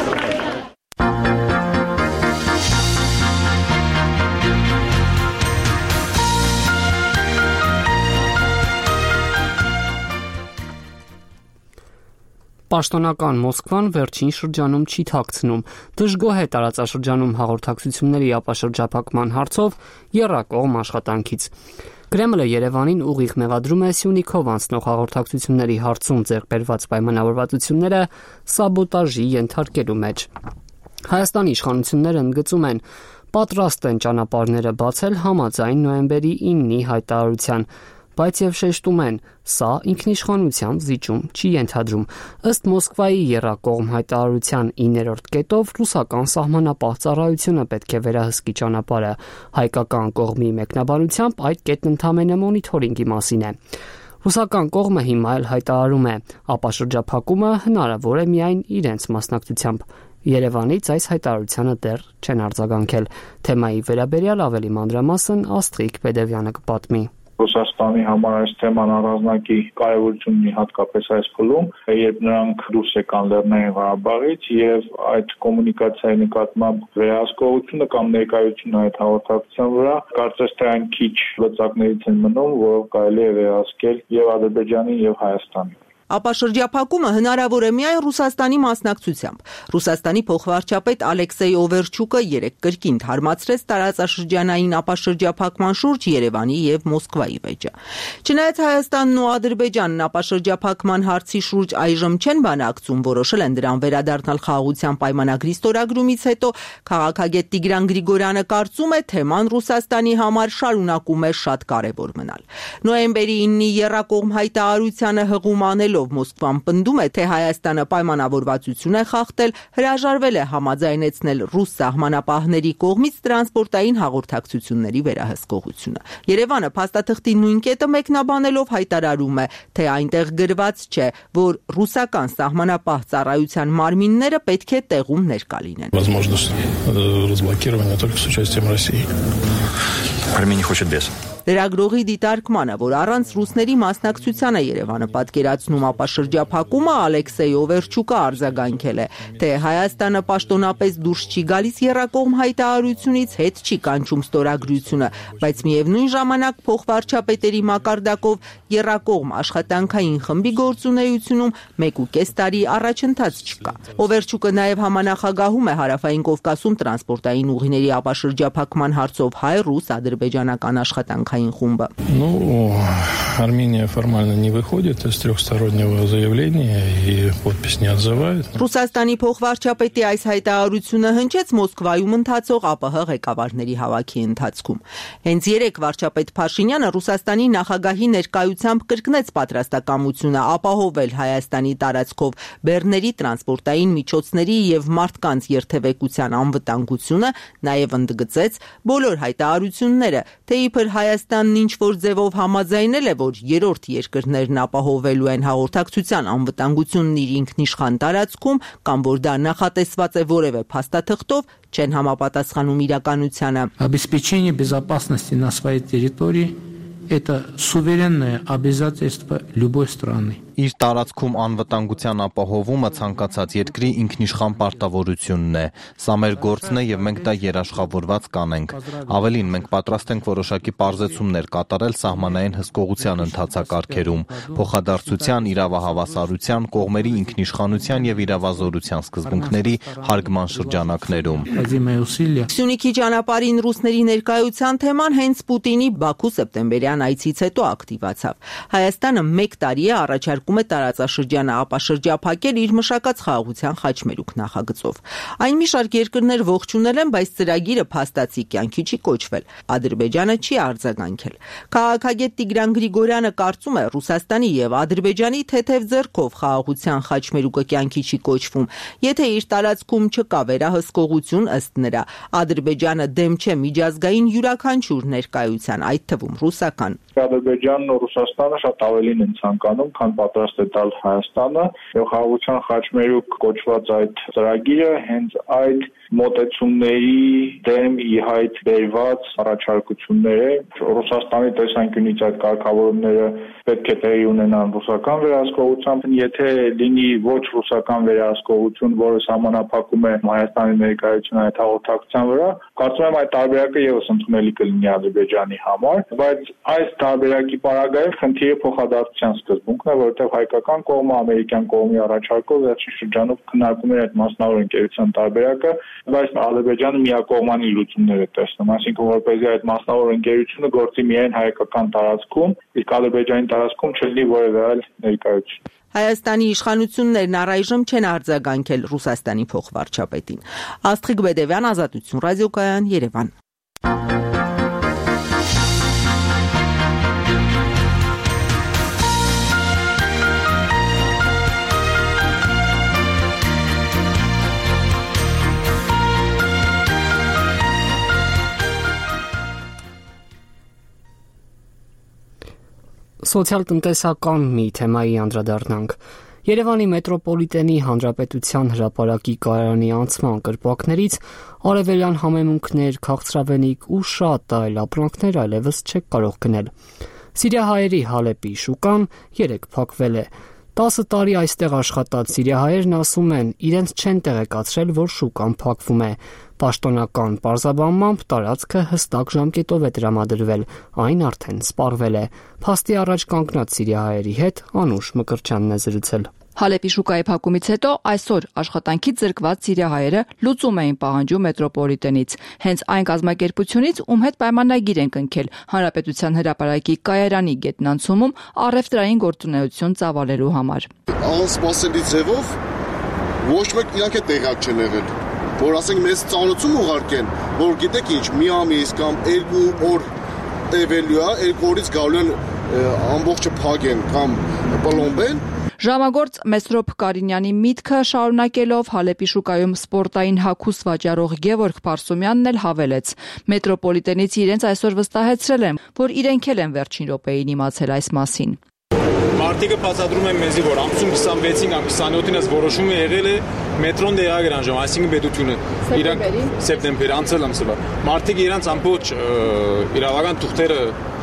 Պաշտոնական Մոսկվան վերջին շրջանում չի թաքցնում, դժգոհ է տարածաշրջանում հաղորդակցությունների ապաշրջափակման հարցով եռակողմ աշխատանքից։ Կրեմլը Երևանին ուղիղ մեղադրում է Սյունիքով անցնող հաղորդակցությունների հարցում ձեռք բերված պայմանավորվածությունները սաբոտաժի ենթարկելու մեջ։ Հայաստանի իշխանությունները ընդգծում են, պատրաստ են ճանապարհները բացել համաձայն նոյեմբերի 9-ի հայտարարության, բայց եւ շեշտում են, սա ինքնիշխանության զիջում չի ենթադրում։ Ըստ Մոսկվայի եռակողմ հայտարարության 9-րդ կետով ռուսական սահմանապահ ծառայությունը պետք է վերահսկի ճանապարհը։ Հայկական կողմի մեկնաբանությամբ այդ կետն ընդամենը մոնիթորինգի մասին է։ Ռուսական կողմը հիմա էլ հայտարարում է, ապաշրջափակումը հնարավոր է միայն իրենց մասնակցությամբ։ Երևանից այս հայտարարությանը դեռ չեն արձագանքել։ Թեմայի վերաբերյալ ավելի մանրամասն Աստղիկ Պետևյանը կպատմի։ Ռուսաստանի համար այս թեման առանձնակի կարևորություն ունի հատկապես այս փուլում, երբ նրանք դուրս եկան Լեռնային Ղարաբաղից եւ այդ կոմունիկացիայի նկատմամբ վերահսկողությունը կամ ներկայությունը այդ հաղորդակցության վրա կարծես թե այն քիչ լծակներից են մնում, որով կարելի է վերահսկել եւ Ադրբեջանին եւ Հայաստանին։ Ապաշրջափակումը հնարավոր է միայն Ռուսաստանի մասնակցությամբ։ Ռուսաստանի փոխվարչապետ Ալեքսեյ Օվերչուկը երեկ կրկին թարմացրեց տարածաշրջանային ապաշրջափակման շուրջ Երևանի եւ Մոսկվայի վեճը։ Չնայած Հայաստանն ու Ադրբեջանն ապաշրջափակման հարցի շուրջ այժմ չեն բանակցում, որոշել են դրան վերադառնալ խաղաղության պայմանագրի ստորագրումից հետո, քաղաքագետ Տիգրան Գրիգորյանը կարծում է, թեման Ռուսաստանի համար շարունակում է շատ կարևոր մնալ։ Նոյեմբերի 9-ի եռակողմ հայտարարությանը հղում անելով Մոսկվան պնդում է, թե Հայաստանը պայմանավորվածություն է խախտել, հրաժարվել է համաձայնեցնել ռուս սահմանապահների կողմից տրանսպորտային հաղորդակցությունների վերահսկողությունը։ Երևանը փաստաթղթի նույն կետը մեկնաբանելով հայտարարում է, թե այնտեղ գրված չէ, որ ռուսական սահմանապահ ծառայության մարմինները պետք է տեղում ներկա լինեն։ Армения хочет без. Լրագրողի դիտարկմանը, որ առանց ռուսների մասնակցությանը Երևանը պատկերացնում ապաշրջափակումը, Ալեքսեյ Օվերչուկը արձագանքել է, թե Հայաստանը պաշտոնապես դուրս չի գալիս եռակողմ հայտարարությունից, հետ չի կանչում ստորագրությունը, բայց միևնույն ժամանակ փոխվարչապետերի մակարդակով եռակողմ աշխատանքային խմբի գործունեությունում 1.5 տարի առաջընթաց չկա։ Օվերչուկը նաև համանախագահում է Հարավային Կովկասում տրանսպորտային ուղիների ապաշրջափակման հարցով հայ-ռուս ադրբեջանական աշխատանքային խումբը։ Ну, Армения формально не выходит из трехстороннего заявления и подпись не отзывает. Ռուսաստանի փոխվարչապետի այս հայտարարությունը հնչեց Մոսկվայում ընթացող ԱՊՀ ղեկավարների հավաքի ընթացքում։ Հենց երեկ վարչապետ Փաշինյանը Ռուսաստանի նախագահի ներկայությամբ կրկնեց պատրաստակամությունը ապահովել Հայաստանի տարածքով բեռների տրանսպորտային միջոցների եւ մարդկանց երթևեկության անվտանգությունը, նաեւ ընդգծեց բոլոր հայտարարությունները, թե իբր Հայաստանն ինչ-որ ձևով համաձայնել է, որ երրորդ երկրներն ապահովելու են հաղորդակցության անվտանգությունն իր ինքնիշխան տարածքում, կամ որ դա նախատեսված է որևէ փաստաթղթով, չեն համապատասխանում իրականությանը։ Обеспечение безопасности на своей территории – это суверенное обязательство любой страны. Իր տարածքում անվտանգության ապահովումը ցանկացած երկրի ինքնիշխան պարտավորությունն է։ Սա մեր գործն է եւ մենք դա երաշխավորված կանենք։ Ավելին, մենք պատրաստ ենք որոշակի պարզեցումներ կատարել սահմանային հսկողության ընթացակարգերում, փոխադարձության, իրավահավասարության, կողմերի ինքնիշխանության եւ իրավազորության սկզբունքների հարգման շրջանակներում։ Սյունիքի ճանապարհին ռուսների ներկայության թեման հենց Պուտինի Բաքու սեպտեմբերյան այցից հետո ակտիվացավ։ Հայաստանը 1 տարի է առաջարկում է տարածաշրջանը ապաշրջափակել իր մշակած խաղաղության խաչմերուկ նախագծով։ Այն մի շարք երկրներ ողջունել են, բայց ծրագիրը փաստացի կյանքի չի կոչվել։ Ադրբեջանը չի արձագանքել։ Քաղաքագետ Տիգրան Գրիգորյանը կարծում է, Ռուսաստանի եւ Ադրբեջանի թեթև ձեռքով խաղաղության խաչմերուկը կյանքի չի կոչվում, եթե իր տարածքում չկա վերահսկողություն ըստ նրա։ Ադրբեջանը դեմ չէ միջազգային յուրաքանչյուր ներկայության, այդ թվում ռուսական։ Ադրբեջանն ու Ռուսաստանը շատ ավելին են ցանկանում, քան պատրաստ է տալ Հայաստանը, եւ խաղաղության խաչմերուկ կոչված այդ ծրագիրը հենց այդ մոտեցումների դեմ ի հայտ բերված առաջարկություններ է։ Ռուսաստանի տեսանկյունից այդ կարգավորումները պետք է տեղի ունենան ռուսական վերահսկողությամբ, եթե լինի ոչ ռուսական վերահսկողություն, որը սահմանափակում է Հայաստանի ներկայությունը այդ հաղորդակցության վրա, կարծում եմ այդ տարբերակը եւս ընդունելի կլինի Ադրբեջանի համար, բայց այս տարբերակի պարագայում խնդիրը փոխադարձության սկզբունքն է, որովհետև հայկական կողմը ամերիկյան կողմի առաջարկով վերջին շրջանում քննարկում էր այդ մասնավոր ընկերության տարբերակը, բայց Ադրբեջանը միակողմանի լուծումներ է տեսնում, այսինքն որպեսզի այդ մասնավոր ընկերությունը գործի միայն հայկական տարածքում, իսկ Ադրբեջանի տարածքում չլինի որևէ այլ ներկայություն։ Հայաստանի իշխանություններն առայժմ չեն արձագանքել Ռուսաստանի փոխվարչապետին։ Աստղիկ Բեդևյան, Ազատություն ռադիոկայան, Երևան։ Սոցիալ-տնտեսական մի թեմայի անդրադառնանք։ Երևանի մետրոպոլիտենի հանրապետության հրապարակի կայարանի անցման կրպակներից արևելյան համեմունքներ, քաղցրավենիք ու շատ այլ ապրանքներ այլևս չեք կարող գնել։ Սիրիահայերի Հալեպի շուկան 3 փակվել է։ 10 տարի այստեղ աշխատած սիրիահայերն ասում են, իրենց չեն տեղեկացրել, որ շուկան փակվում է։ Պաշտոնական պարզաբանմամբ տարածքը հստակ ժամկետով է տրամադրվել, այն արդեն սպառվել է։ Փաստի առաջ կանգնած սիրիահայերի հետ Անուշ Մկրտչյանն է զրուցել։ Հալեպի շուկայի փակումից հետո այսօր աշխատանքից զրկված սիրիահայերը լուծում էին պահանջում մետրոպոլիտենից։ Հենց այն կազմակերպությունից, ում հետ պայմանագիր են կնքել Հանրապետության հրապարակի կայարանի գետնանցումում առևտրային գործունեություն ծավալելու համար։ Անսպասելի ձևով ոչ մեկ իրանք է տեղյակ չեն եղել, որ ասենք մեզ ծանոթություն ուղարկեն, որ գիտեք ինչ, մի ամիս կամ 2 օր տևելու է, 2 օրից գալու են ամբողջը փակեն կամ պլոմբեն։ Ժամագործ Մեսրոպ Կարինյանի միտքը շարունակելով Հալեպի շուկայում սպորտային հագուստ վաճառող Գևորգ Փարսումյանն էլ հավելեց. մետրոպոլիտենից իրենց այսօր վստահեցրել են, որ իրենք էլ են վերջին րոպեին իմացել այս մասին։ Մարտիկը բացատրում են մեզի, որ ամսում 26-ին կամ 27-ին այս որոշումը եղել է մետրոն դեղագրանժում, այսինքն պետությունը իրանք սեպտեմբեր անցել ամսվա։ Մարտիկը իրանք ամբողջ իրավական թուղթերը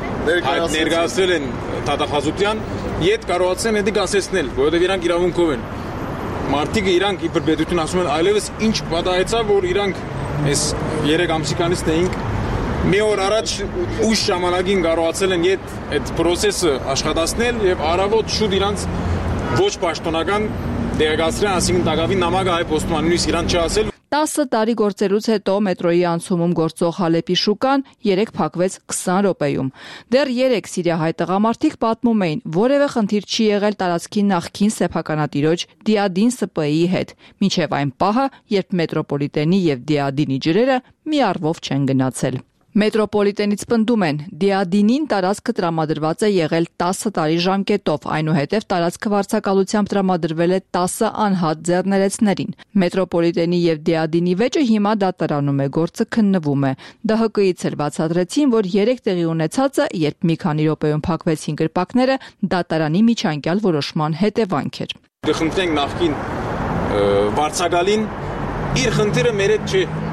ներկայացրել են դատախազության, իդ կարողացան դա ասեցնել, որովհետև իրանք իրավունքով են։ Մարտիկը իրանք իբր պետություն ասում են, այլևս ինչ պատահեցավ, որ իրանք այս 3 ամսիքանից նեինք մի օր առաջ ուշ ժամանակին կարողացել են այդ process-ը աշխատացնել եւ առավոտ շուտ իրանք ոչ պաշտոնական դեղացրել, ասինքն տակավին նամակը հայ պոստման նույնիսկ իրանք չասել 10 տարի գործելուց հետո մետրոյի անցումում գործող Հալեպի շուկան 3 փակվեց 20 րոպեում։ Դեռ 3 սիրիահայ տղամարդիկ պատմում էին, որևէ խնդիր չի եղել տարածքի նախկին սեփականատիրոջ Դիադին ՍՊ-ի հետ, մինչև այն պահը, երբ մետրոպոլիտենի եւ Դիադինի ջրերը մի առվով չեն գնացել։ Մետրոպոլիտենից պնդում են, Դիադինին տարածքը տրամադրված է եղել 10 տարի ժամկետով, այնուհետև տարածքը վարձակալությամբ տրամադրվել է 10 անհատ ձեռներեցներին։ Մետրոպոլիտենի եւ Դիադինի վեճը հիմա դատարանում է, գործը քննվում է։ ԴՀԿ-ից էլ բացատրեցին, որ 3 տեղի ունեցածը, երբ մի քանի րոպեում փակվեցին կրպակները, դատարանի միջանկյալ որոշման հետևանք էր։ Խնդրենք նախկին վարձակալին իր խնդիրը մեր հետ չի։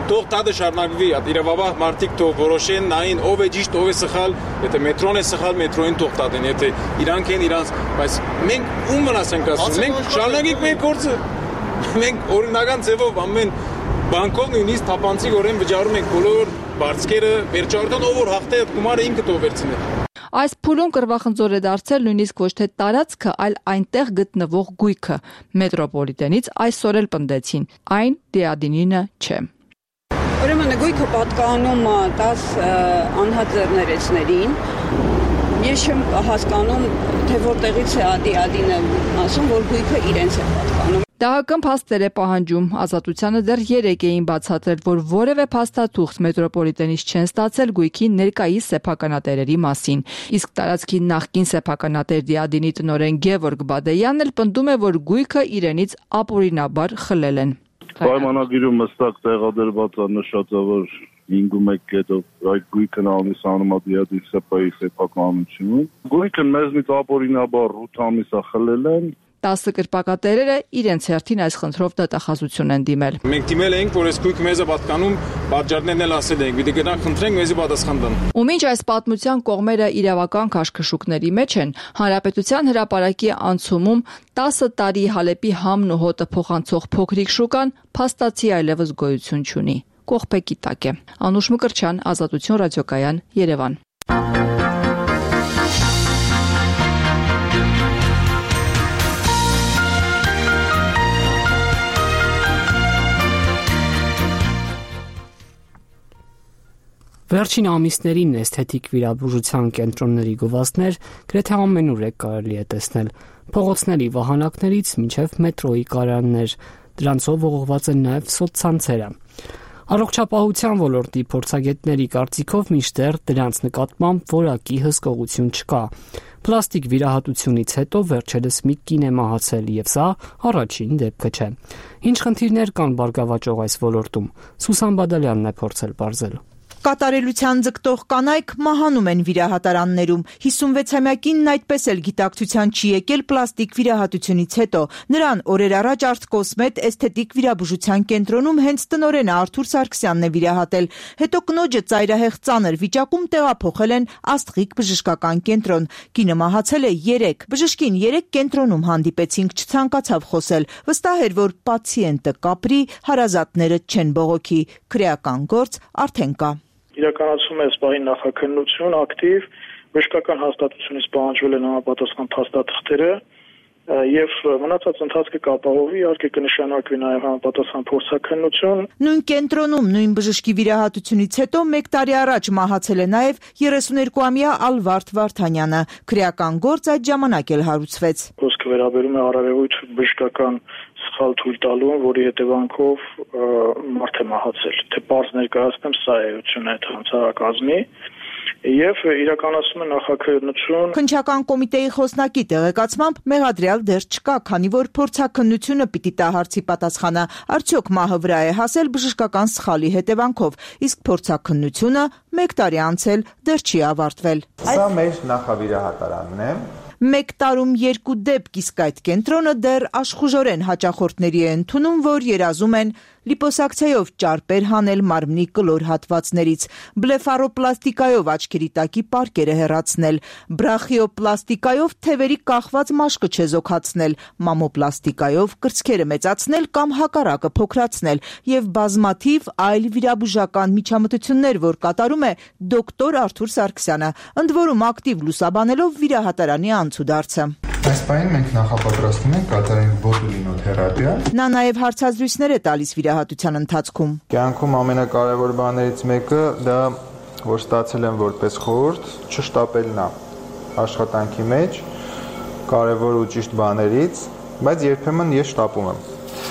թող տադը շարունակվի, իրավաբան մարդիկ թող որոշեն, նային ով է ճիշտ, ով է սխալ, եթե մետրոն է սխալ, մետրոին թող տադեն, եթե իրանք են իրանց, բայց մենք ում վնաս ենք ասում, մենք շարունակենք մեր գործը, մենք օրինական ձևով ամեն բանկով նույնիսկ թափանցիկորեն վճարում ենք բոլոր բարձկերը, վերջավորական ով որ հաղթե գումարը ինքը թող վերցնի։ Այս փուլում կրվախնձոր է դարձել նույնիսկ ոչ թե տարածքը, այլ այնտեղ գտնվող գույքը։ Մետրոպոլիտենից այսօր էլ պնդեցին, այն դիադինինը չէ։ Ուրեմն գույքը պատկանում 10 անհատներեցներին։ Ես չեմ հասկանում, թե որտեղից է դիադինը ասում, որ գույքը իրենց է պատկանում։ ԴՀԿ-ն փաստեր է պահանջում, Ազատությանը դեռ 3 էին բացատրել, որ որևէ փաստաթուղթ մետրոպոլիտենից չեն ստացել գույքի ներկայիս սեփականատերերի մասին։ Իսկ տարածքի նախկին սեփականատեր դիադինի տնօրեն Գևորգ Բադեյանն էլ պնդում է, որ գույքը իրենից ապօրինաբար խլել են։ Պայմանագիրում հստակ տեղադրված է նշած, որ 5.1 կետով այդ գույքն ամիսանում է դիադի սեփայի սեփականություն։ Գույքը մեզնից ապօրինաբար 8 ամիս է խլել են։ 10 կրպակատերերը իրենց հերթին այս խնդրով դատախազություն են դիմել։ Մենք դիմել ենք, որ այս գույքը մեզ է պատկանում, պատճառներն էլ ասել ենք, պիտի գնանք խնդրենք, մեզի պատասխան տան։ Ու մինչ այս պատմության կողմերը իրավական քաշքշուկների մեջ են, Հանրապետության հրապարակի անցումում 10 տարի Հալեպի համն ու հոտը փոխանցող փոքրիկ շուկան փաստացի այլևս գոյություն չունի։ Կողպեկի տակ է։ Անուշ Մկրտչյան, Ազատություն ռադիոկայան, Երևան։ Վերջին ամիսներին էսթետիկ վիրաբուժության կենտրոնների գովազդներ գրեթե ամենուր է կարելի է տեսնել, փողոցների վահանակներից մինչև մետրոյի կայաններ, դրանցով ողողված են նաև սոցցանցերը։ Առողջապահության ոլորտի փորձագետների կարծիքով մինչդեռ դրանց նկատմամբ որակի հսկողություն չկա։ Պլաստիկ վիրահատությունից հետո վերջերս մի կին է մահացել եւ սա առաջին դեպքը չէ։ Ինչ խնդիրներ կան բարգավաճող այս ոլորտում։ Սուսան Բադալյանն է փորձել բարձել։ Կատարելության ձգտող կանայք մահանում են վիրահատարաններում։ 56-ամյակինն այդպես էլ գիտակցության չի եկել պլաստիկ վիրահատությունից հետո։ Նրան օրեր առաջ Արտկոսմետ էսթետիկ վիրաբուժության կենտրոնում հենց տնօրենը Արթուր Սարգսյանն է վիրահատել։ Հետո կնոջը ծայրահեղ ծանր վիճակում տեղափոխել են Աստղիկ բժշկական կենտրոն։ Կինը մահացել է 3։ Բժշկին 3 կենտրոնում հանդիպեցինք, չցանկացավ խոսել։ Վստահ էր, որ պացիենտը կապրի, հարազատները չեն բողոքի։ Քրեական գործ արդեն կա։ Իրականացում է սպայի նախաքննություն ակտիվ, բժշկական հաստատությունից պահանջվել են համապատասխան փաստաթղթերը եւ մնացած ընթացքը կապահովի, իհարկե կնշանակվի նաեւ համապատասխան փորձաքննություն։ Նույն կենտրոնում նույն բժշկի վիրահատությունից հետո 1 տարի առաջ մահացել է նաեւ 32-ամյա Ալվարդ Վարդանյանը։ Քրեական գործ այդ ժամանակ էլ հարուցվեց։ Խոսքը վերաբերում է արարևույթ բժշկական սխալ թույլ տալուն, որի հետևանքով մարդ է մահացել։ Թե պարզ ներկայացնեմ, սա է էությունը այդ հանցարակազմի եւ իրականացում է նախաքննություն։ Քննչական կոմիտեի խոսնակի տեղեկացմամբ մեղադրյալ դեռ չկա, քանի որ փորձաքննությունը պիտի տա հարցի պատասխանը, արդյոք մահը վրա է հասել բժշկական սխալի հետևանքով, իսկ փորձաքննությունը 1 տարի անց էլ դեռ չի ավարտվել։ Սա մեր նախավիրահատարանն է։ 1 տարում 2 դեպք, իսկ այդ կենտրոնը դեռ աշխուժորեն հաճախորդների է ընդունում, որ երազում են լիպոսակցիայով ճարպեր հանել մարմնի կլոր հատվածներից, բլեֆարոպլաստիկայով աչքերի տակի պարկերը հեռացնել, բրախիոպլաստիկայով թևերի կախված մաշկը չեզոքացնել, մամոպլաստիկայով կրծքերը մեծացնել կամ հակառակը փոքրացնել եւ բազմաթիվ այլ վիրաբուժական միջամտություններ, որ կատարում է դոկտոր Արթուր Սարգսյանը, ընդ որում ակտիվ լուսաբանելով վիրահատարանի անցուդարձը։ Այս պահին մենք նախապատրաստում ենք կատարենք բոտուլինոթերապիա։ Նա նաև հարցազրույցներ է տալիս վիրահատության ընթացքում։ Կյանքում ամենակարևոր բաներից մեկը դա, որ ստացել եմ որպես խորհուրդ, չշտապելն է աշխատանքի մեջ, կարևոր ու ճիշտ բաներից, բայց երբեմն ես շտապում եմ։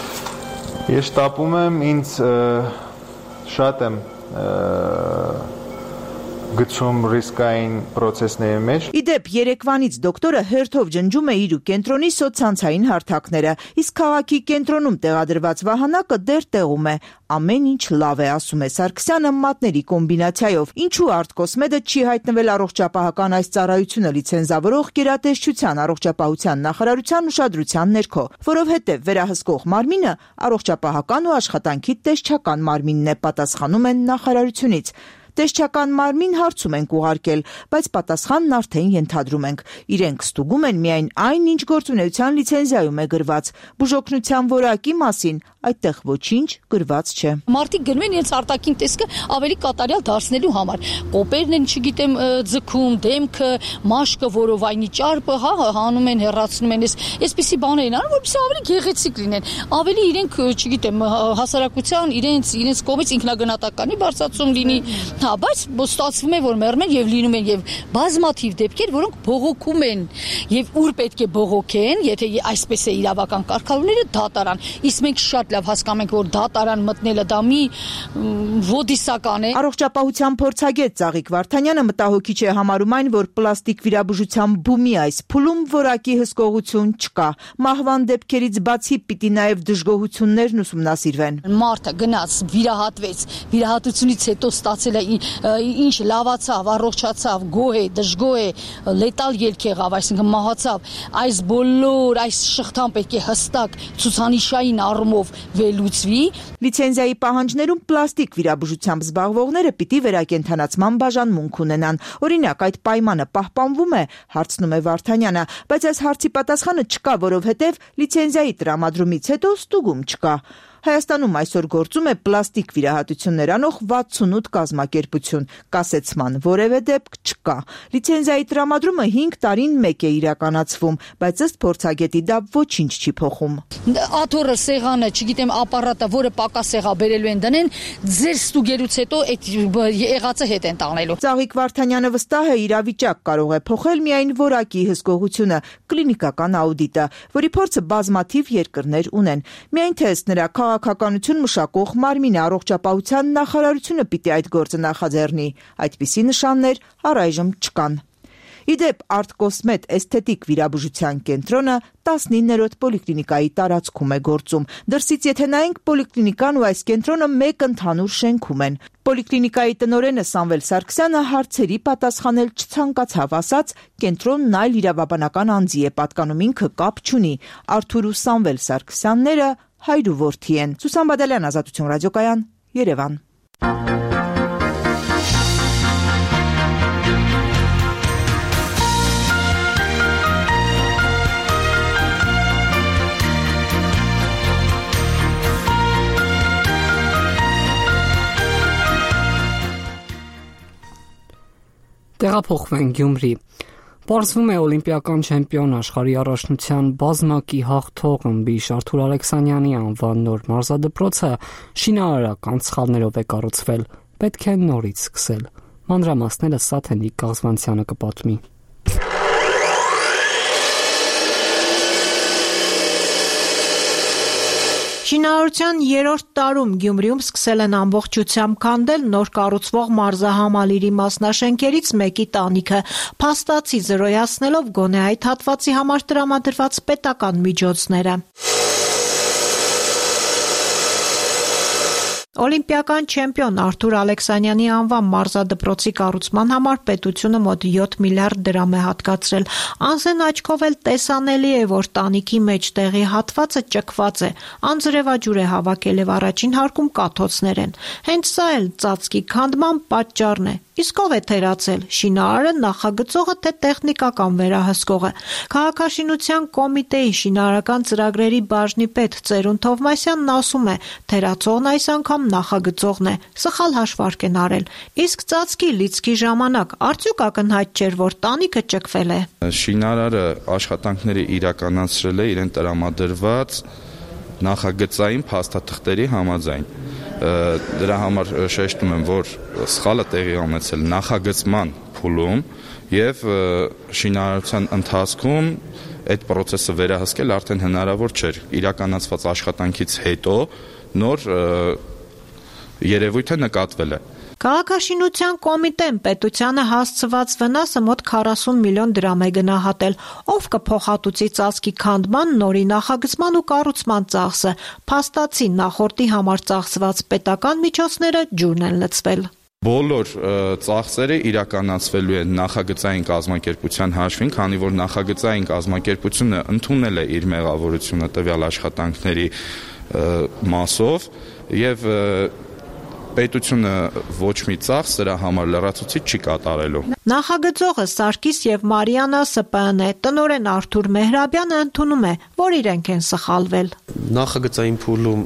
Ես շտապում եմ, ինձ շատ եմ գցում ռիսկային process-ների մեջ։ Իդեպ երեկվանից դոկտորը հերթով ջնջում է իր ու կենտրոնի սոցցանցային հարթակները, իսկ քաղաքի կենտրոնում տեղադրված վահանակը դեռ տեղում է։ Ամեն ինչ լավ է, ասում է Սարգսյանը մատների կոմբինացիայով։ Ինչու Արտկոսմեդը չի հայտնվել առողջապահական այս ծառայությունը լիցենզավորող գերատեսչության առողջապահության նախարարության ուշադրության ներքո, որովհետև վերահսկող մարմինը առողջապահական ու աշխատանքի տեսչական մարմինն է, պատասխանում են նախարարությունից։ Տեսչական մարմին հարցում ենք ուղարկել, բայց պատասխանն արդեն ենթադրում ենք։ Իրենք ստուգում են միայն այն, ինչ գործունեության լիցենզիայում է գրված։ Բուժօգնության որակի մասին այդտեղ ոչինչ գրված չէ։ Մարդիկ գնում են իրենց արտաքին տեսքը ավելի կատարյալ դարձնելու համար։ Կոպերն են, չգիտեմ, ձգում, դեմքը, մաշկը, որովայնի ճարպը, հանում են, հեռացնում են, այսպիսի բաներ են անում, որպեսզի ավելի գեղեցիկ լինեն։ Ավելի իրենք, չգիտեմ, հասարակության իրենց կողմից ինքնագնահատականի բարձրացում լինի։ Բայց ստացվում է, որ մեռնում են եւ լինում են եւ բազմաթիվ դեպքեր, որոնք բողոքում են եւ ուր պետք է բողոքեն, եթե այսպես է իրավական կարգավորները դատարան։ Իսկ մենք շատ լավ հասկանում ենք, որ դատարան մտնելը դա մի ոդիսական է։ Առողջապահության փորձագետ Ծաղիկ Վարդանյանը մտահոգիչ է համարում այն, որ պլաստիկ վիրաբուժության բումի այս փուլում որակի հսկողություն չկա։ Մահվան դեպքերից բացի պիտի նաեւ դժգոհություններն ուսումնասիրվեն։ Մարդը գնաց, վիրահատվեց, վիրահատությունից հետո ստացել է ինչ լավացավ, առողջացավ, գոհ է, դժգոհ է, լետալ ելք եղավ, այսինքն մահացավ։ Այս բոլոր այս շղթան պետք է հստակ ցուցանիշային առումով վերլուծվի։ Լիցենզիայի պահանջներում պլաստիկ վիրաբուժությամբ զբաղվողները պիտի վերակենդանացման բաժանմունք ունենան։ Օրինակ, այդ պայմանը պահպանվում է, հարցնում է Վարդանյանը, բայց այս հարցի պատասխանը չկա, որովհետև լիցենզիայի տրամադրումից հետո ստուգում չկա։ Հայաստանում այսօր գործում է պլաստիկ վիրահատություններ անող 68 կազմակերպություն, կասեցման որևէ դեպք չկա։ Լիցենզիայի տրամադրումը 5 տարին մեկ է իրականացվում, բայց ըստ փորձագետի դա ոչինչ չի փոխում։ Աթոռը, սեղանը, չգիտեմ, ապարատը, որը պակաս եղա բերելու են դնեն, ձեր ստուգելուց հետո այդ եղածը հետ են տանելու։ Ծաղիկ Վարդանյանը վստահ է, իրավիճակ կարող է փոխել միայն որակի հսկողությունը, կլինիկական աուդիտը, որի փորձը բազմաթիվ երկրներ ունեն։ Միայն թե ըստ նրա քաղաքականություն մշակող մարմինը առողջապահության նախարարությունը պիտի այդ գործը նախաձեռնի։ Այդպիսի նշաններ առայժմ չկան։ Իդեպ Արտկոսմեդ էսթետիկ վիրաբուժության կենտրոնը 19-րդ պոլիկլինիկայի տարածքում է գործում։ Դրսից եթե նայենք, պոլիկլինիկան ու այս կենտրոնը մեկ ընդհանուր շենքում են։ Պոլիկլինիկայի տնօրենը Սամվել Սարգսյանը հարցերի պատասխանել չցանկացավ, ասաց, կենտրոնն այլ իրավաբանական անձի է պատկանում, ինքը կապ չունի։ Արթուր ու Սամվել Սարգսյանները հայր ու որդի են։ Սուսան Բադալյան, Ազատություն ռադիոկայան, Երևան։ Տեղափոխվենք Գյումրի։ Պարզվում է օլիմպիական չեմպիոն աշխարհի առաջնության բազմակի հաղթող ըմբիշ Արթուր Ալեքսանյանի անվան նոր մարզադպրոցը շինարարական սխալներով է կառուցվել, պետք է նորից սկսել։ Մանրամասները Սաթենիկ Կաղզվանցյանը կպատմի։ Շինարարության 3-րդ տարում Գյումրիում սկսել են ամբողջությամբ քանդել նոր կառուցվող մարզահամալիրի մասնաշենքերից մեկի տանիքը, փաստացի զրոյացնելով գոնե այդ հատվածի համար տրամադրված պետական միջոցները։ Օլիմպիական չեմպիոն Արթուր Ալեքսանյանի անվան մարզադպրոցի կառուցման համար պետությունը մոտ 7 միլիարդ դրամ է հատկացրել։ Անզեն աչքով էլ տեսանելի է, որ տանիքի մեջտեղի հատվածը ճկված է, անձրևաջուր է հավաքել եւ առաջին հարկում կաթոցներ են։ Հենց սա էլ ծածկի քանդման պատճառն է։ Իսկ ով է թերացել՝ շինարարը, նախագծողը, թե տեխնիկական վերահսկողը։ Քաղաքաշինության կոմիտեի շինարարական ծրագրերի բաժնի պետ Ծերուն Թովմասյանն ասում է, թերացողն այս անգամ նախագծողն է, սխալ հաշվարկ են արել։ Իսկ ծածկի լիցքի ժամանակ արդյոք ակնհայտ չէր, որ տանիքը ճկվել է։ Շինարարը աշխատանքները իրականացրել է իրեն տրամադրված նախագծային փաստաթղթերի համաձայն։ Դրա համար շեշտում եմ, որ սխալը տեղի ունեցել նախագծման փուլում եւ շինարարության ընթացքում այդ process-ը վերահսկել արդեն հնարավոր չէր։ Իրականացված աշխատանքից հետո նոր երևույթը նկատվել է։ Քաղաքաշինության կոմիտեն պետությանը հասցված վնասը մոտ 40 միլիոն դրամ է գնահատել, ով կփոխհատուցի ծածկի քանդման, նորի նախագծման ու կառուցման ծախսը, փաստացի նախորդի համար ծախսված պետական միջոցները ջուրն են լցվել։ Բոլոր ծախսերը իրականացվելու են նախագծային կազմակերպության հաշվին, քանի որ նախագծային կազմակերպությունը ընդունել է իր մեղավորությունը տվյալ աշխատանքների մասով եւ պետությունը ոչ մի ծախս դրա համար լրացուցիչ չի կատարելու։ Նախագծողը Սարգիս եւ Մարիանա ՍՊԸ-ն է, տնօրեն Արթուր Մեհրաբյանը ընդունում է, որ իրենք են սխալվել։ Նախագծային փուլում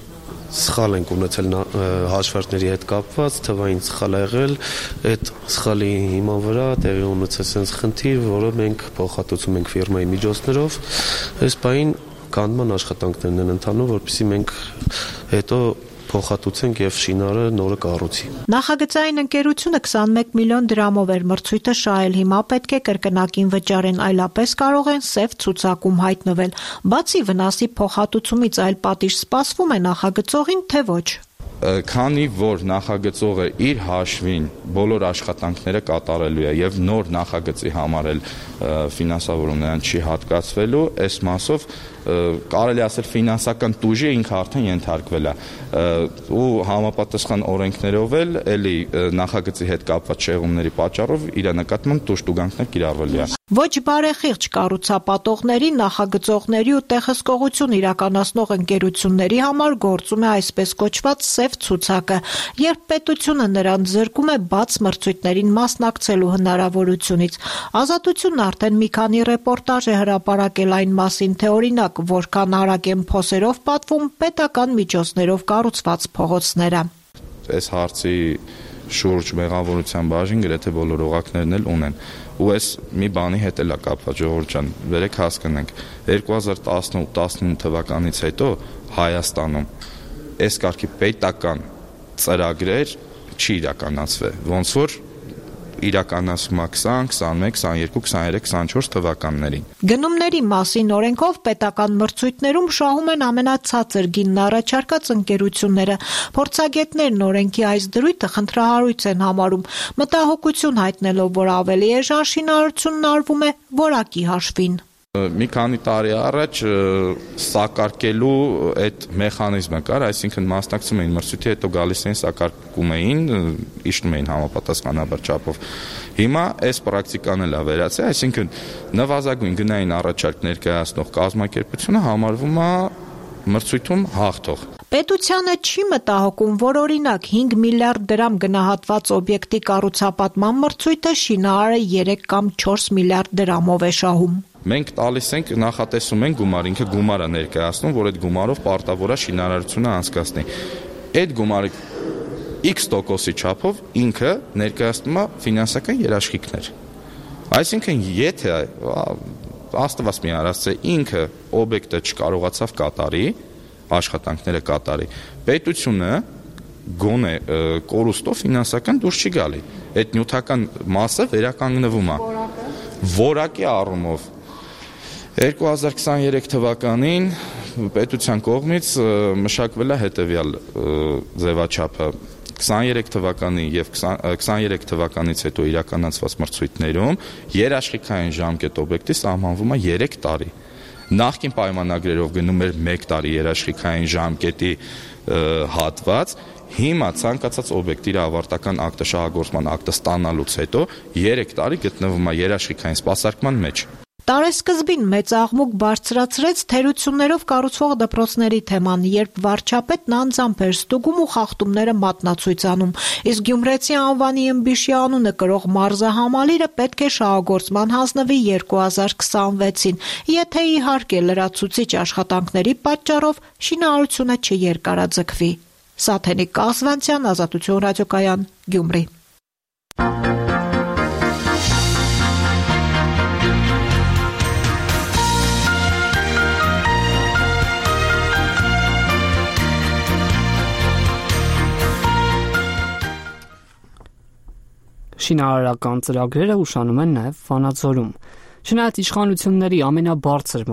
սխալ ենք ունեցել հաշվարկների հետ կապված, թվային սխալ ա եղել, այդ սխալի հիման վրա տեղի ունեցել sense խնդիր, որը մենք փոխհատուցում ենք ֆիրմայի միջոցներով, այս բային կանոնական աշխատանքներն են ընթանում, որպեսզի մենք հետո փոխհատուցենք եւ շինարարը նորը կառուցի։ Նախագծային ընկերությունը 21 միլիոն դրամով էր մրցույթը շահել, հիմա պետք է կրկնակին վճարեն, այլապես կարող են սև ցուցակում հայտնվել։ Բացի վնասի փոխհատուցումից այլ պատիժ սպասվում է նախագծողին, թե ոչ։ Քանի որ նախագծողը իր հաշվին բոլոր աշխատանքները կատարելու է եւ նոր նախագծի համար էլ ֆինանսավորում նրան չի հատկացվելու, այս մասով կարելի ասել ֆինանսական տուժի ինքը արդեն ենթարկվել է ու համապատասխան օրենքներով էլ էլի նախագծի հետ կապված շեղումների պատճառով իր նկատմամբ տուժտուգանքներ կիրառվելու է։ Ոչ բարեխիղճ կառուցապատողների, նախագծողների ու տեղհսկողություն իրականացնող ընկերությունների համար գործում է այսպես կոչված սև ցուցակը, երբ պետությունը նրան զրկում է բաց մրցույթներին մասնակցելու հնարավորությունից։ Ազատությունն արդեն մի քանի ռեպորտաժ է հրապարակել այն մասին, թե օրինակ որքան արագ են փոսերով պատվում պետական միջոցներով կառուցված փողոցները։ Այս հարցի շուրջ մեղավորության բաժին գրեթե բոլոր օղակներն էլ ունեն։ Ու այս մի բանի հետ էլ է կապված, ժողովուրդ ջան, վերեք հասկանանք, 2018-19 թվականից հետո Հայաստանում այս կարգի պետական ծրագրեր չի իրականացվել, ոնց որ իրականացում է 20, 21, 22, 23, 24 թվականներին։ Գնումների մասին օրենքով պետական մրցույթներում շահում են ամենացածր գինն առաջարկած ընկերությունները։ Փորձագետներն օրենքի այս դրույթը խնդրահարույց են համարում, մտահոգություն հայտնելով, որ ավելի էժան շինարարությունն արվում է որակի հաշվին։ Մի քանի տարի առաջ սակարկելու այդ մեխանիզմը կար, այսինքն մասնակցում էին մրցույթի, հետո գալիս էին սակարկում էին, իջնում էին համապատասխանաբար չափով։ Հիմա այս պրակտիկան էլ է վերացել, այսինքն նվազագույն գնային առաջարկ ներկայացնող կազմակերպությունը համարվում է մրցույթում հաղթող։ Պետությանը չի մտահոգում, որ օրինակ 5 միլիարդ դրամ գնահատված օբյեկտի կառուցապատման մրցույթը շինարարը 3 կամ 4 միլիարդ դրամով է շահում։ Մենք տալիս ենք, նախատեսում ենք գումար, ինքը գումար է ներկայացնում, որ այդ գումարով պարտավոր է շինարարությունը անցկացնի։ Այդ գումարի X% չափով ինքը ներկայացնում է ֆինանսական երաշխիքներ։ Այսինքն, եթե Աստված մի արածը ինքը օբյեկտը չկարողացավ կատարի, աշխատանքները կատարի, պետությունը գոնե կորուստով ֆինանսական դուրս չի գալի։ Այդ նյութական մասը վերականգնվում է։ Որակի առումով 2023 թվականին պետության կողմից մշակվել է հետևյալ ձևաչափը 23 թվականի եւ 23 թվականից հետո իրականացված մրցույթներում երաշխիքային ժամկետ օբյեկտի սահմանվում է 3 տարի։ Նախկին պայմանագրերով գնում էր 1 տարի երաշխիքային ժամկետի հատված, հիմա ցանկացած օբյեկտի ավարտական ակտը շահագործման ակտը ստանալուց հետո 3 տարի գտնվում է երաշխիքային սպասարկման մեջ։ Տարեսկզբին մեծ աղմուկ բարձրացրեց թերություններով կառուցվող դպրոցների թեման, երբ վարչապետն անձամբ էր ստուգում ու խախտումները մատնացույց անում, իսկ Գյումրեցի անվանի ըմբիշի անունը կրող մարզահամալիրը պետք է շահագործման հանձնվի 2026-ին, եթե իհարկե լրացուցիչ աշխատանքների պատճառով շինարարությունը չերկարաձգվի։ Սաթենիկ Կասվանցյան, Ազատություն ռադիոկայան, Գյումրի։ Շինարարական ծրագրերը ուշանում են նաև Վանաձորում։ Չնայած իշխանությունների ամենաբարձր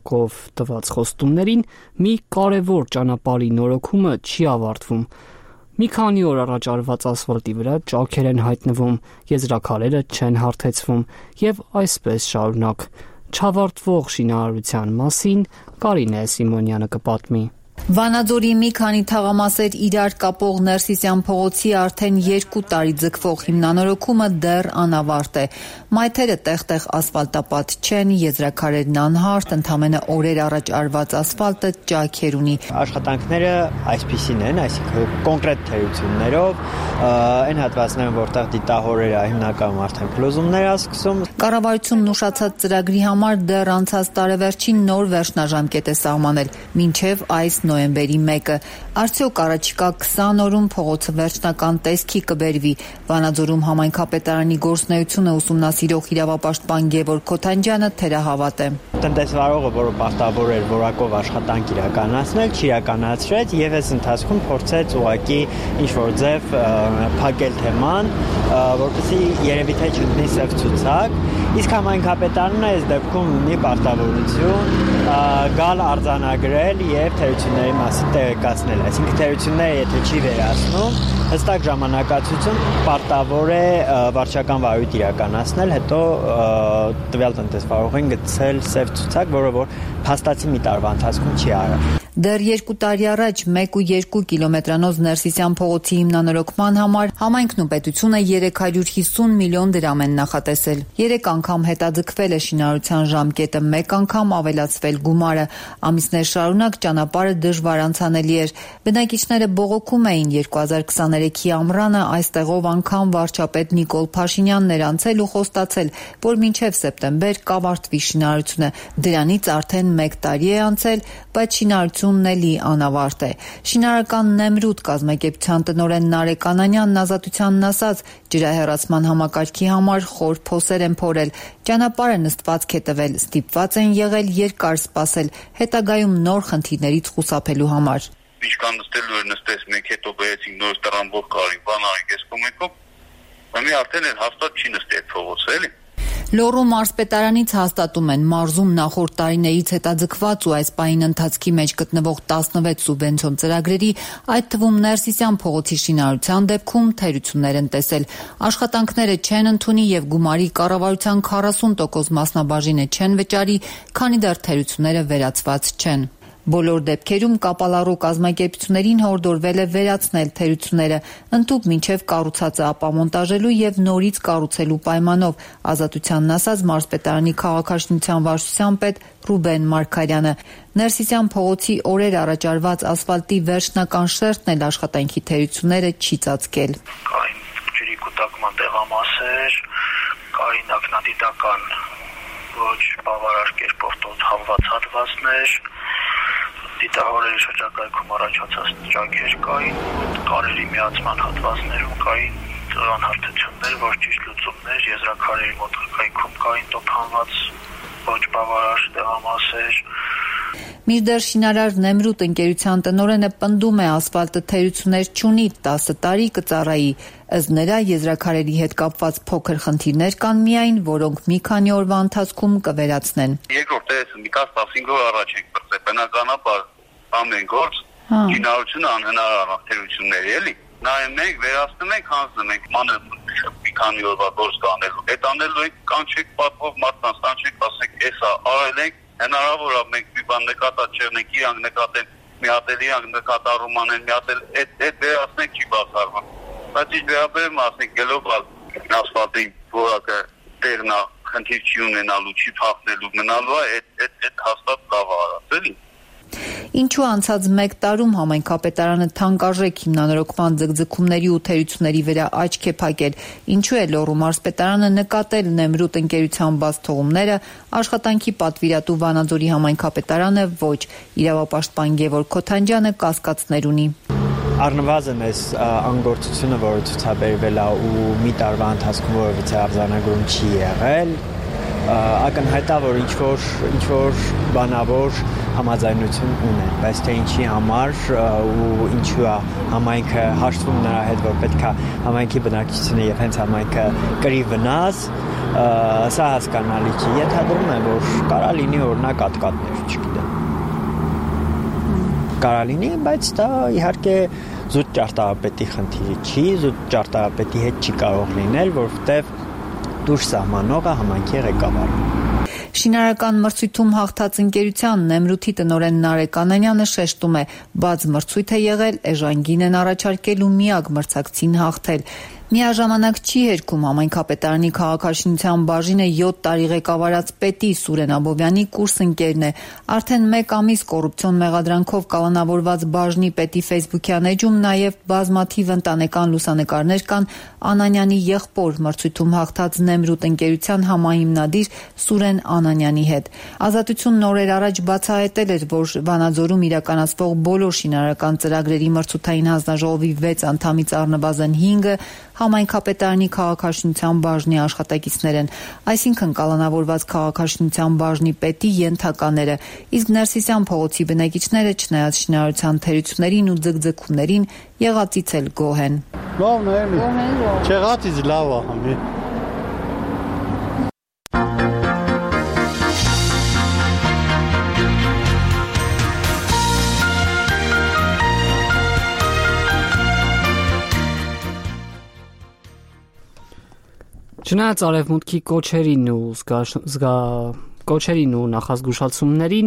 մակարդակով տված խոստումներին, մի կարևոր ճանապարհի նորոգումը չի ավարտվում։ Մի քանի օր առաջ արված ասֆալտի վրա ճաքեր են հայտնվում, եզրաքարերը չեն հարթեցվում եւ այսպես շարունակ։ Չավարտվող շինարարության մասին Կարինե Սիմոնյանը կպատմի։ Վանաձորի մի քանի թաղամասեր իրար կապող Ներսիսյան փողոցի արդեն 2 տարի ձգվող հիմնանորոգումը դեռ անավարտ է։ Մայթերը տեղ-տեղ ասֆալտապատ չեն, եզրաքարերն անհարթ, ընդամենը օրեր առաջ արված ասֆալտը ճաքեր ունի։ Աշխատանքները այսպիսին են, այսինքն կոնկրետ թերություններով, այն հատվածներում, որտեղ դիտահորերը հիմնականում արդեն փլուզումներ է սկսում։ Կառավարությունն ուշացած ծրագրի համար դեռ անցած տարեվերջին նոր վերջնաժամկետ է սահմանել, մինչև այս նոյեմբերի 1-ը։ Արդյոք առաջիկա 20 օրում փողոցը վերջնական տեսքի կբերվի։ Վանաձորում համայնքապետարանի գործունեությունը ուսումնասիրող իրավապաշտպան Գևորգ Քոթանջյանը թերահավատ է։ Տնտեսվարողը, որը պարտավոր էր որակով աշխատանք իրականացնել, չիրականացրեց եւ այս ընթացքում փորձեց ուղղակի ինչ-որ ձև փակել թեման, որպեսզի երևի թե չընկնի սև ցուցակ։ Իսկ համայնքապետարանը այս դեպքում ունի պարտավորություն գալ արձանագրել եւ թերությունների մասին տեղեկացնել։ Այսինքն թերությունները եթե չի վերացնում, հստակ ժամանակացություն պարտավոր է վարչական վարույթ իրականացնել, հետո տվյալ տնտեսվարողին գցել սև ցուցակ, որը որ փաստացի մի տարվա ընթացքում չի արել։ Դեռ 2 տարի առաջ 1.2 կիլոմետրանոց Ներսիսյան փողոցի հիմնանորոգման համար համայնքն ու պետությունը 350 միլիոն դրամ են նախատեսել։ 3 անգամ հետաձգվել է շինարարության ժամկետը, 1 անգամ ավելացվել գումարը։ Ամիսներ շարունակ ճանապարհը դժվար անցանելի էր։ Բնակիչները բողոքում էին 2023-ի ամռանը այստեղով անգամ վարչապետ Նիկոլ Փաշինյանն էր անցել ու խոստացել, որ մինչև սեպտեմբեր կավարտվի շինարարությունը։ Դրանից արդեն 1 տարի է անցել, բայց շինարարությունն էլի անավարտ է։ Շինարարական Նեմրութ կազմակերպության տնօրեն Նարեկ Անանյանն Ազատությանն ասաց, ջրահեռացման համակարգի համար խոր փոսեր են փորել, ճանապարհը նստվածք է տվել, ստիպված են եղել երկար սպասել, հետագայում նոր խնդիրներից խուսափելու համար։ Ինչքան նստելու էր նստես մենք, հետո բերեցինք նոր տրամբով կարին, բան արինք այս կողմեկով, մենք արդեն էլ հաստատ չի նստի այդ փողոցը, էլի։ Լոռու մարզպետարանից հաստատում են մարզում նախորդ տարիներից հետաձգված ու այս պահին ընթացքի մեջ գտնվող 16 սուբվենցիոն ծրագրերի, այդ թվում Ներսիսյան փողոցի շինարարության դեպքում թերություններ են տեսել։ Աշխատանքները չեն ընդունի եւ գումարի կառավարության 40% մասնաբաժինը չեն վճարի, քանի դեռ թերությունները վերացված չեն։ Բոլոր դեպքերում կապալառու կազմակերպություններին հորդորվել է վերացնել թերությունները, ընդհուպ մինչև կառուցածը ապամոնտաժելու եւ նորից կառուցելու պայմանով, Ազատությանն ասաց մարզպետարանի քաղաքաշինության վարչության պետ Ռուբեն Մարգարյանը։ Ներսիսյան փողոցի օրեր առաջ արված ասֆալտի վերջնական շերտն էլ աշխատանքի թերությունները չի ծածկել։ Կային ջրի կուտակման տեղամասեր, կային ակնադիտական ոչ բավարար կերպով համված հատվածներ, դիտահորերի շրջակայքում առաջացած ճաքեր կային, կարերի միացման հատվածներում կային անհարթություններ, ոչ ճիշտ լուծումներ, եզրաքարերի մոտակայքում կային տոփանված ոչ բավարար տեղամասեր։ Մինչդեռ շինարար Նեմրութ ընկերության տնօրենը պնդում է ասֆալտը թերություններ չունի, 10 տարի կծառայի։ Ըստ նրա եզրաքարերի հետ կապված փոքր խնդիրներ կան միայն, որոնք մի քանի օրվա ընթացքում կվերացնեն։ Երկրորդ էս մի 15 օր առաջ ենք բրծել, բնականաբար ամեն գործ շինարարությունը անհնար թերություններ էլի։ Նայում ենք, վերացնում ենք, հանձնում ենք, մանր մի քանի օրվա գործ կանելու։ Այդ անելու ենք, կանչեք պատվով մարդկանց, կանչեք, ասենք, էսա արել ենք, հնարավոր է մենք մի բան նկատած չեղնենք, իրանք նկատեն, մի հատ էլ իրանք նկատառում անեն, մի հատ էլ այդ վերացնենք չի բացառվում։ Բայց ինչ վերաբերում ասենք գլոբալ ասֆալտի որակը տեղնա խնդիր չի ունենալու, չի փախնելու, մնալու է այդ հաստատ լավ արած էլի։ Ինչու անցած 1 տարում համայնքապետարանը թանկարժեք հիմնանորոգման ձգձգումների ու թերությունների վրա աչք է փակել, ինչու է Լոռու մարզպետարանը նկատել Նեմրութ ընկերության բաց թողումները, աշխատանքի պատվիրատու Վանաձորի համայնքապետարանը ոչ, իրավապաշտպան Գևորգ Քոթանջյանը կասկածներ ունի։ Առնվազն այս անգործությունը, որը ցուցաբերվել է ու մի տարվա ընթացքում որևիցե արձանագրում չի եղել, ակնհայտ է, որ ինչ-որ բանավոր համաձայնություն ունեն, բայց թե ինչի համար ու ինչու է համայնքը հաշտվում նրա հետ, որ պետք է համայնքի բնակչությունը եւ հենց համայնքը կրի վնաս, սա հասկանալի չի։ Ենթադրում եմ, որ կարա լինի օրինակ ատկատներ, չգիտեմ։ Կարա լինի, բայց դա իհարկե զուտ ճարտարապետի խնդիրը չի, զուտ ճարտարապետի հետ չի կարող լինել, որովհետև դուրս սահմանողը համայնքի ղեկավարն է։ Շինարարական մրցույթում հաղթած ընկերության Նեմրութի տնօրեն Նարեկ Անանյանը շեշտում է, բաց մրցույթ է եղել, էժան գին են առաջարկել ու միակ մրցակցին հաղթել։ Միաժամանակ չի հերքում համայնքապետարանի քաղաքաշինության բաժինը 7 տարի ղեկավարած պետի Սուրեն Աբովյանի կուրսընկերն է։ Արդեն 1 ամիս կոռուպցիոն մեղադրանքով կալանավորված բաժնի պետի ֆեյսբուքյան էջում նաև բազմաթիվ ընտանեկան լուսանկարներ կան Անանյանի եղբոր մրցույթում հաղթած Նեմրութ ընկերության համահիմնադիր Սուրեն Անանյանի հետ։ Ազատությունն օրեր առաջ բացահայտել էր, որ Վանաձորում իրականացվող բոլոր շինարարական ծրագրերի մրցութային հանձնաժողովի 6 անդամից առնվազն 5-ը համայնքապետարանի քաղաքաշինության բաժնի աշխատակիցներ են, այսինքն կալանավորված քաղաքաշինության բաժնի պետի ենթակաները, իսկ Ներսիսյան փողոցի բնակիչները չնայած շինարարության թերություններին ու ձգձգումներին եղածից էլ գոհ են։ Լավն է, չեղածից լավ է համի։ Չնայած արևմուտքի կոչերին ու նախազգուշացումներին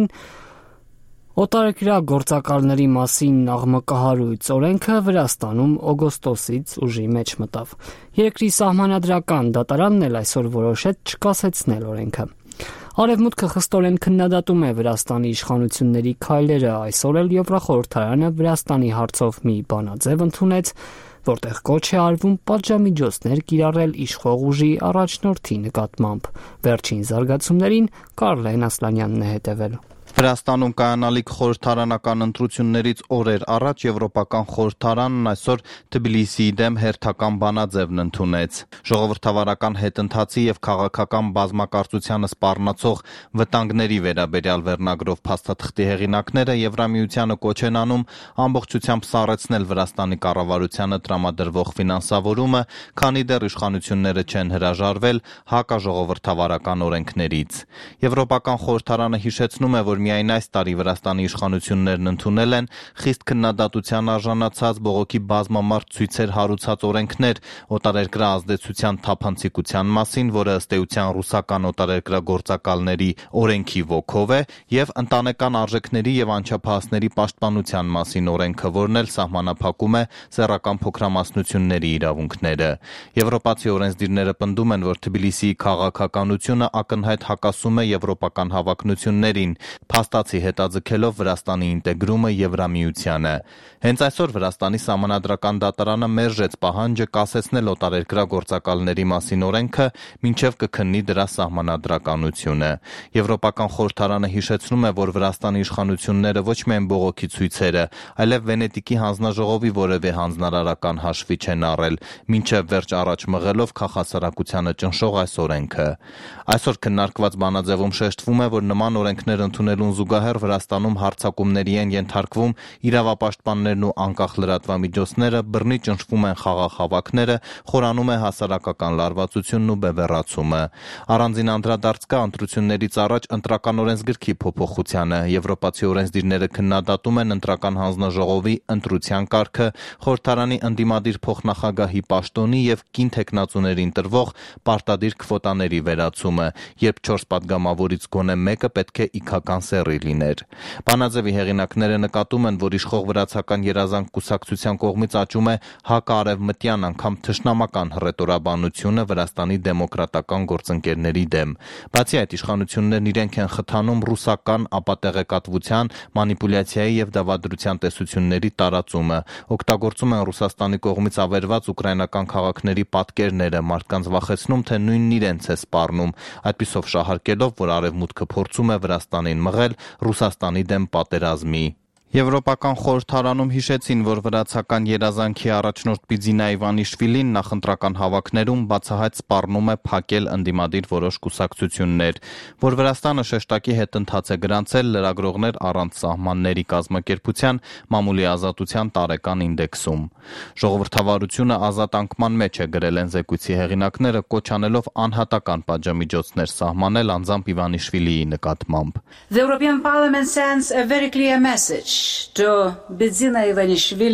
օտարերկրյա գործակալների մասին աղմկահարույց օրենքը Վրաստանում օգոստոսից ուժի մեջ մտավ։ Երկրի սահմանադրական դատարանն էլ այսօր որոշեց չկասեցնել օրենքը։ Արևմուտքը խստորեն քննադատում է Վրաստանի իշխանությունների քայլերը, այսօր էլ Եվրախորհրդարանը Վրաստանի հարցով մի բանաձև ընդունեց, որտեղ կոչ է արվում պատժամիջոցներ կիրառել իշխող ուժի առաջնորդի նկատմամբ։ Վերջին զարգացումներին Կարլեն Ասլանյանն է հետևել։ Վրաստանում կայանալիք խորհրդարանական ընտրություններից օրեր առաջ Եվրոպական խորհրդարանն այսօր Թբիլիսիի դեմ հերթական բանաձևն ընդունեց։ Ժողովրդավարական հետընթացի եւ քաղաքական բազմակարծությանը սպառնացող վտանգների վերաբերյալ վերնագրով փաստաթղթի հեղինակները Եվրամիությանը կոչ են անում ամբողջությամբ սառեցնել Վրաստանի կառավարությանը տրամադրվող ֆինանսավորումը, քանի դեռ իշխանությունները չեն հրաժարվել հակաժողովրդավարական օրենքներից։ Եվրոպական խորհրդարանը հիշեցնում է, որ միայն այս տարի Վրաստանի իշխանություններն ընդունել են խիստ քննադատության արժանացած բողոքի բազմամարդ ցույցեր հարուցած օրենքներ օտարերկրյա ազդեցության թափանցիկության մասին, որը ըստ էության ռուսական օտարերկրյա գործակալների օրենքի ոգով է, եւ ընտանեկան արժեքների եւ անչափահասների պաշտպանության մասին օրենքը, որն էլ սահմանափակում է սեռական փոքրամասնությունների իրավունքները։ Եվրոպացի օրենսդիրները պնդում են, որ Թբիլիսիի քաղաքականությունը ակնհայտ հակասում է եվրոպական հավակնություններին, փաստացի հետաձգելով Վրաստանի ինտեգրումը Եվրամիությանը։ Հենց այսօր Վրաստանի սահմանադրական դատարանը մերժեց պահանջը կասեցնել օտարերկրյա գործակալների մասին օրենքը, մինչև կքննի դրա սահմանադրականությունը։ Եվրոպական խորհրդարանը հիշեցնում է, որ Վրաստանի իշխանությունները ոչ միայն բողոքի ցույցերը, այլև Վենետիկի հանձնաժողովի որևէ հանձնարարական հաշվի չեն առել, մինչև վերջ առաջ մղելով քաղաքասարակությանը ճնշող այս օրենքը։ Այսօր քննարկված բանաձևում շեշտվում է, որ նման օրենքներ ընդունելուն զուգահեռ Վրաստանում հարձակումների են ենթարկվում իրավապաշտպաններն ու անկախ լրատվամիջոցները, բռնի ճնշվում են խաղաղ հավաքները, խորանում է հասարակական լարվածությունն ու բևեռացումը։ Առանձին անդրադարձ կա ընտրություններից առաջ ընտրական օրենսգրքի փոփոխությանը։ Եվրոպացի օրենսդիրները քննադատում են ընտրական հանձնաժողովի ընտրության կարգը, խորհրդարանի ընդդիմադիր փոխնախագահի պաշտոնի եւ կին թեկնածուներին տրվող պարտադիր քվոտաների վերացումը, երբ 4 պատգամավորից գոնե մեկը պետք է իքական սեռի լիներ։ Բանաձևի հեղինակները նկատում են, որ իշխող վրացական երազանք կուսակցության կողմից աճում է հակաարևմտյան, անգամ թշնամական հռետորաբանությունը Վրաստանի դեմոկրատական գործընկերների դեմ։ Բացի այդ, իշխանություններն իրենք են խթանում ռուսական ապատեղեկատվության, մանիպուլյացիայի եւ դավադրության տեսությունների տարածումը, օգտագործում են Ռուսաստանի կողմից ավերված ուկրաինական քաղաքների պատկերները, մարդկանց վախեցնում, թե նույնն իրենց է սպառնում, այդպիսով շահարկելով, որ արևմուտքը փորձում է Վրաստանին մղել Ռուսաստանի դեմ պատերազմի։ Եվրոպական խորհրդարանում հիշեցին, որ վրացական երազանքի առաջնորդ Բիձինա Իվանիշվիլին նախընտրական հավաքներում բացահայտ սպառնում է փակել ընդդիմադիր որոշ կուսակցություններ, որ Վրաստանը շեշտակի հետընթաց է գրանցել լրագրողներ առանց սահմանների կազմակերպության մամուլի ազատության տարեկան ինդեքսում։ Ժողովրդավարությունը ազատ անկման մեջ է գրել են զեկույցի հեղինակները, կոչ անելով անհատական պատժամիջոցներ սահմանել անձամբ Իվանիշվիլիի նկատմամբ։ The European Parliament sends a very clear message to Bidzina Ivanishvili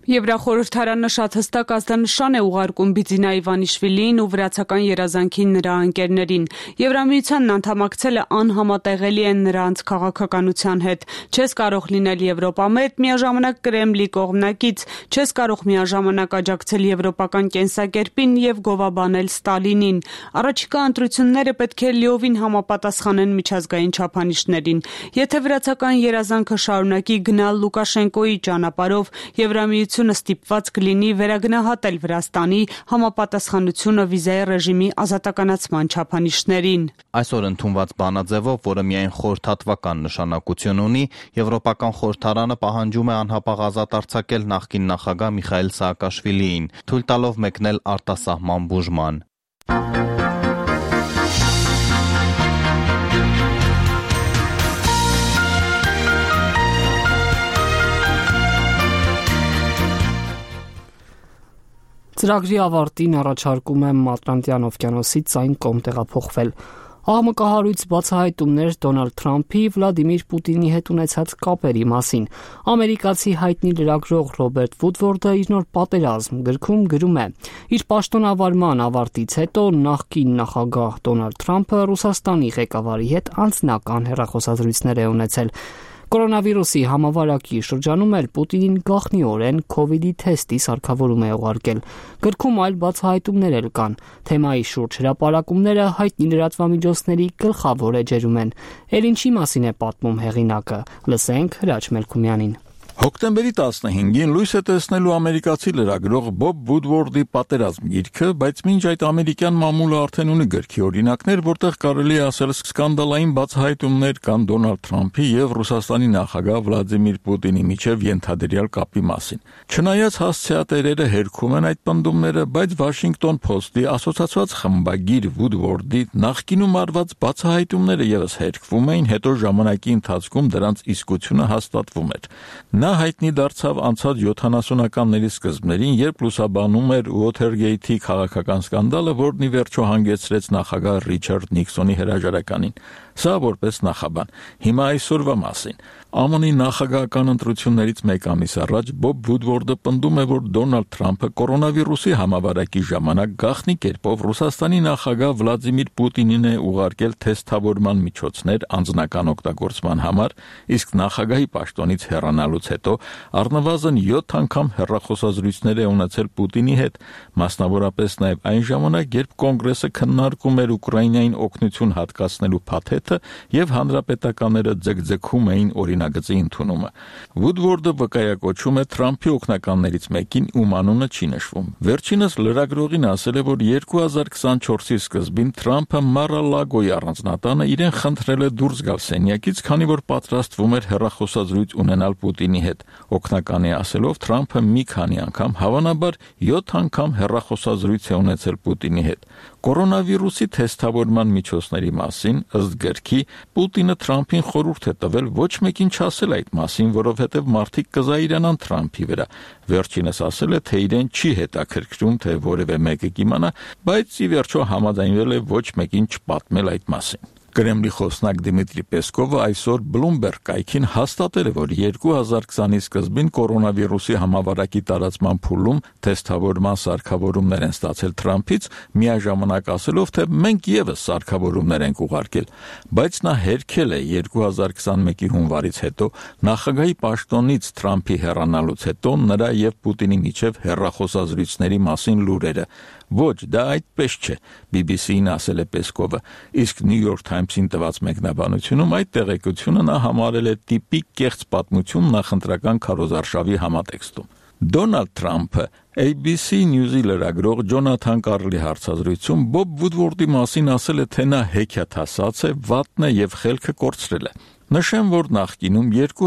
Եվրախորհրդարանը շատ հստակ ազդանշան է ուղարկում Բիձինա Իվանիշվիլիին ու վրացական երազանքին նրա ընկերներին։ Եվրամիությանն անդամակցելը անհամատեղելի են նրանց քաղաքականության հետ։ Չես կարող լինել Եվրոպամետ, միաժամանակ Կրեմլի կողմնակից, չես կարող միաժամանակ աջակցել եվրոպական կենսակերպին եւ գովաբանել Ստալինին։ Առաջիկա ընտրությունները պետք է լիովին համապատասխանեն միջազգային չափանիշներին։ Եթե վրացական երազանքը շարունակի գնալ Լուկաշենկոյի ճանապարհով, Եվրամիությունը ստիպված կլինի վերագնահատել Վրաստանի համապատասխանությունը վիզայի ռեժիմի ազատականացման չափանիշներին։ Այսօր ընդունված բանաձևով, որը միայն խորհրդատվական նշանակություն ունի, Եվրոպական խորհրդարանը պահանջում է անհապաղ ազատ արձակել նախկին նախագահ Միխայիլ Սաակաշվիլիին, թույլ տալով մեկնել արտասահման բուժման։ Ծրագրի ավարտին առաջարկում է Ատլանտյան օվկիանոսից այն կողմ տեղափոխվել։ Աղմկահարույց բացահայտումներ Դոնալդ Թրամփի Վլադիմիր Պուտինի հետ ունեցած կապերի մասին։ Ամերիկացի հայտնի լրագրող Ռոբերտ Վուդվորդը իր նոր պատերազմ գրքում գրում է. Իր պաշտոնավարման ավարտից հետո նախկին նախագահ Դոնալդ Թրամփը Ռուսաստանի ղեկավարի հետ անձնական հեռախոսազրույցներ է ունեցել։ Կորոնավիրուսի համավարակի շրջանում էլ Պուտինին գաղտնիորեն COVID-ի թեստի սարքավորում է ուղարկել։ Գրքում այլ բացահայտումներ էլ կան։ Թեմայի շուրջ հրապարակումները հայտնի լրատվամիջոցների գլխավոր էջերում են։ Էլ ինչի մասին է պատմում հեղինակը։ Լսենք Հրաչ Մելքումյանին։ Հոկտեմբերի 15-ին լույս է տեսնելու ամերիկացի լրագրող Բոբ Վուդվորդի պատերազմ գիրքը, բայց մինչ այդ ամերիկյան մամուլը արդեն ունի գրքի օրինակներ, որտեղ կարելի է ասել սկանդալային բացահայտումներ կան Դոնալդ Թրամփի եւ Ռուսաստանի նախագահ Վլադիմիր Պուտինի միջև ենթադրյալ կապի մասին։ Չնայած հասցեատերերը հերքում են այդ պնդումները, բայց Washington Post-ի ասոցացված խմբագիր Վուդվորդի նախկինում արված բացահայտումները եւս հերքվում էին, հետո ժամանակի ընթացքում դրանց իսկությունը հաստատվում էր։ Նա հայտնի դարձավ անցած 70-ականների սկզբներին, երբ լուսաբանում էր Watergate-ի քաղաքական սկանդալը, որն ի վերջո հանգեցրեց նախագահ Ռիչարդ Նիքսոնի հրաժարականին։ Սա որպես նախաբան։ Հիմա այսօրվա մասին։ ԱՄՆ-ի նախագահական ընտրություններից մեկ ամիս առաջ Բոբ Վուդվորդը պնդում է, որ Դոնալդ Թրամփը կորոնավիրուսի համավարակի ժամանակ գաղտնի կերպով Ռուսաստանի նախագահ Վլադիմիր Պուտինին է ուղարկել թեստավորման միջոցներ անձնական օգտագործման համար, իսկ նախագահի պաշտոնից հեռանալուց հետո առնվազն 7 անգամ հեռախոսազրույցներ է ունեցել Պուտինի հետ, մասնավորապես նաև այն ժամանակ, երբ կոնգրեսը քննարկում էր Ուկրաինային օգնություն հատկացնելու փաթեթը եւ հանրապետականները ձգձգում էին օրինագծի ընդունումը։ Վուդվորդը վկայակոչում է Թրամփի օգնականներից մեկին, ում անունը չի նշվում։ Վերջինս լրագրողին ասել է, որ 2024-ի սկզբին Թրամփը Մարա-Լագոյի առանձնատանը իրեն խնդրել է դուրս գալ սենյակից, քանի որ պատրաստվում էր հեռախոսազրույց ունենալ Պուտինի հետ։ Օգնականի ասելով Թրամփը մի քանի անգամ, հավանաբար 7 անգամ հեռախոսազրույց է ունեցել Պուտինի հետ։ Կորոնավիրուսի թեստավորման միջոցների մասին, ըստ գրքի, Պուտինը Թրամփին խորհուրդ է տվել ոչ մեկին չասել այդ մասին, որովհետև մարդիկ կզայրանան Թրամփի վրա։ Վերջինս ասել է, թե իրեն չի հետաքրքրում, թե որևէ մեկը կիմանա, բայց ի վերջո համաձայնվել է ոչ մեկին չպատմել այդ մասին։ Կրեմլի խոսնակ Դիմիտրի Պեսկովը այսօր Bloomberg կայքին հաստատել է, որ 2020-ի սկզբին կորոնավիրուսի համավարակի տարածման փուլում թեստավորման սարքավորումներ են ստացել Թրամփից, միաժամանակ ասելով, թե մենք եւս սարքավորումներ ենք ուղարկել, բայց նա հերքել է 2021-ի հունվարից հետո նախագահի պաշտոնից Թրամփի հեռանալուց հետո նրա եւ Պուտինի միջև հեռախոսազրույցների մասին լուրերը։ Ոչ, դա այդպես չէ, BBC-ին ասել է Պեսկովը, իսկ New York Times-ին տված մեկնաբանությունում այդ տեղեկությունը նա համարել է տիպիկ կեղծ պատմություն նախընտրական քարոզարշավի համատեքստում։ Դոնալդ Թրամփը ABC News-ի լրագրող Ջոնաթան Կարլի հարցազրույցում Բոբ Վուդվորդի մասին ասել է, թե նա հեքիաթասաց է, վատն է եւ խելքը կորցրել է։ Նշեմ, որ նախկինում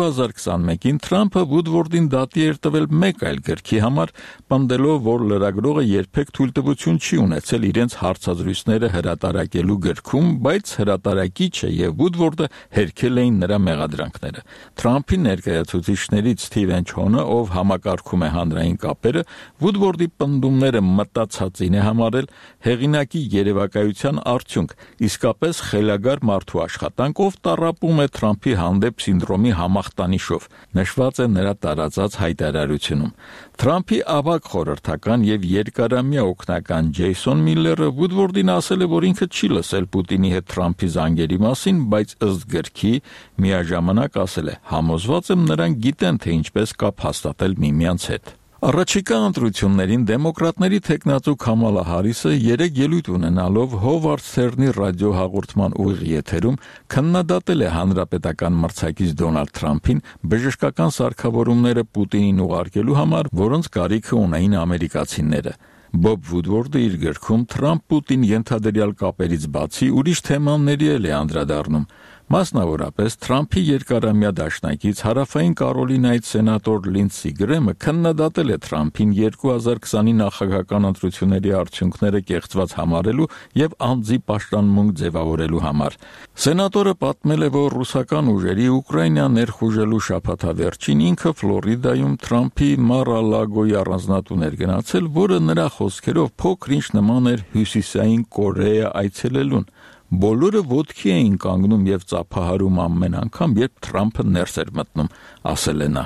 2021-ին Թրամփը Վուդվորդին դատի էր տվել մեկ այլ գրքի համար, պնդելով, որ լրագրողը երբեք թույլտվություն չի ունեցել իրենց հարցազրույցները հրատարակելու գրքում, բայց հրատարակիչը եւ Վուդվորդը հերքել էին նրա մեղադրանքները։ Թրամփի ներկայացուցիչներից Սթիվեն Չոնը, ով համակարգում է հանրային կապերը, Վուդվորդի պնդումները մտածածին է համարել, հեղինակի երևակայության արդյունք, իսկապես խելագար մարդու աշխատանք, ով տառապում է Թրամփի հանդեպ սինդրոմի համախտանիշով, նշված է նրա տարածած հայտարարությունում։ Թրամփի ավագ խորհրդական եւ երկարամյա օգնական Ջեյսոն Միլլերը Վուդվորդին ասել է, որ ինքը չի լսել Պուտինի հետ Թրամփի զանգերի մասին, բայց ըստ գրքի միաժամանակ ասել է. «Համոզված եմ նրանք գիտեն, թե ինչպես կապ հաստատել միմյանց հետ»։ Առաջիկա ընտրություններին դեմոկրատների թեկնածու Քամալա Հարիսը 3 ելույթ ունենալով Հովարդ Սթերնի ռադիոհաղորդման ուղիղ եթերում քննադատել է հանրապետական մրցակից Դոնալդ Թրամփին բժշկական սարքավորումները Պուտինին ուղարկելու համար, որոնց կարիքը ունեին ամերիկացիները։ Բոբ Վուդվորդը իր գրքում Թրամփ-Պուտին ենթադրյալ կապերից բացի ուրիշ թեմաների էլ է անդրադառնում։ Մասնավորապես Թրամփի երկարամյա դաշնակից Հարավային Կարոլինայից սենատոր Լինդսի Գրեմը քննադատել է Թրամփին 2020-ի նախագահական ընտրությունների արդյունքները կեղծված համարելու եւ անձի պաշտամունք ձևավորելու համար։ Սենատորը պատմել է, որ ռուսական ուժերի Ուկրաինա ներխուժելու շաբաթավերջին ինքը Ֆլորիդայում Թրամփի Մար-a-Լագոյի առանձնատուն էր գնացել, որը նրա խոսքերով փոքր-ինչ նման էր Հյուսիսային Կորեա այցելելուն։ Բոլորը ոտքի էին կանգնում եւ ծափահարում ամեն անգամ, երբ Թրամփը ներս էր մտնում, ասել է նա։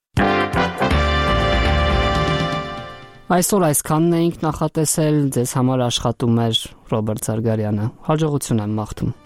Այսօր այսքանն էինք նախատեսել, ձեզ համար աշխատում էր Ռոբերտ Զարգարյանը։ Հաջողություն եմ մաղթում։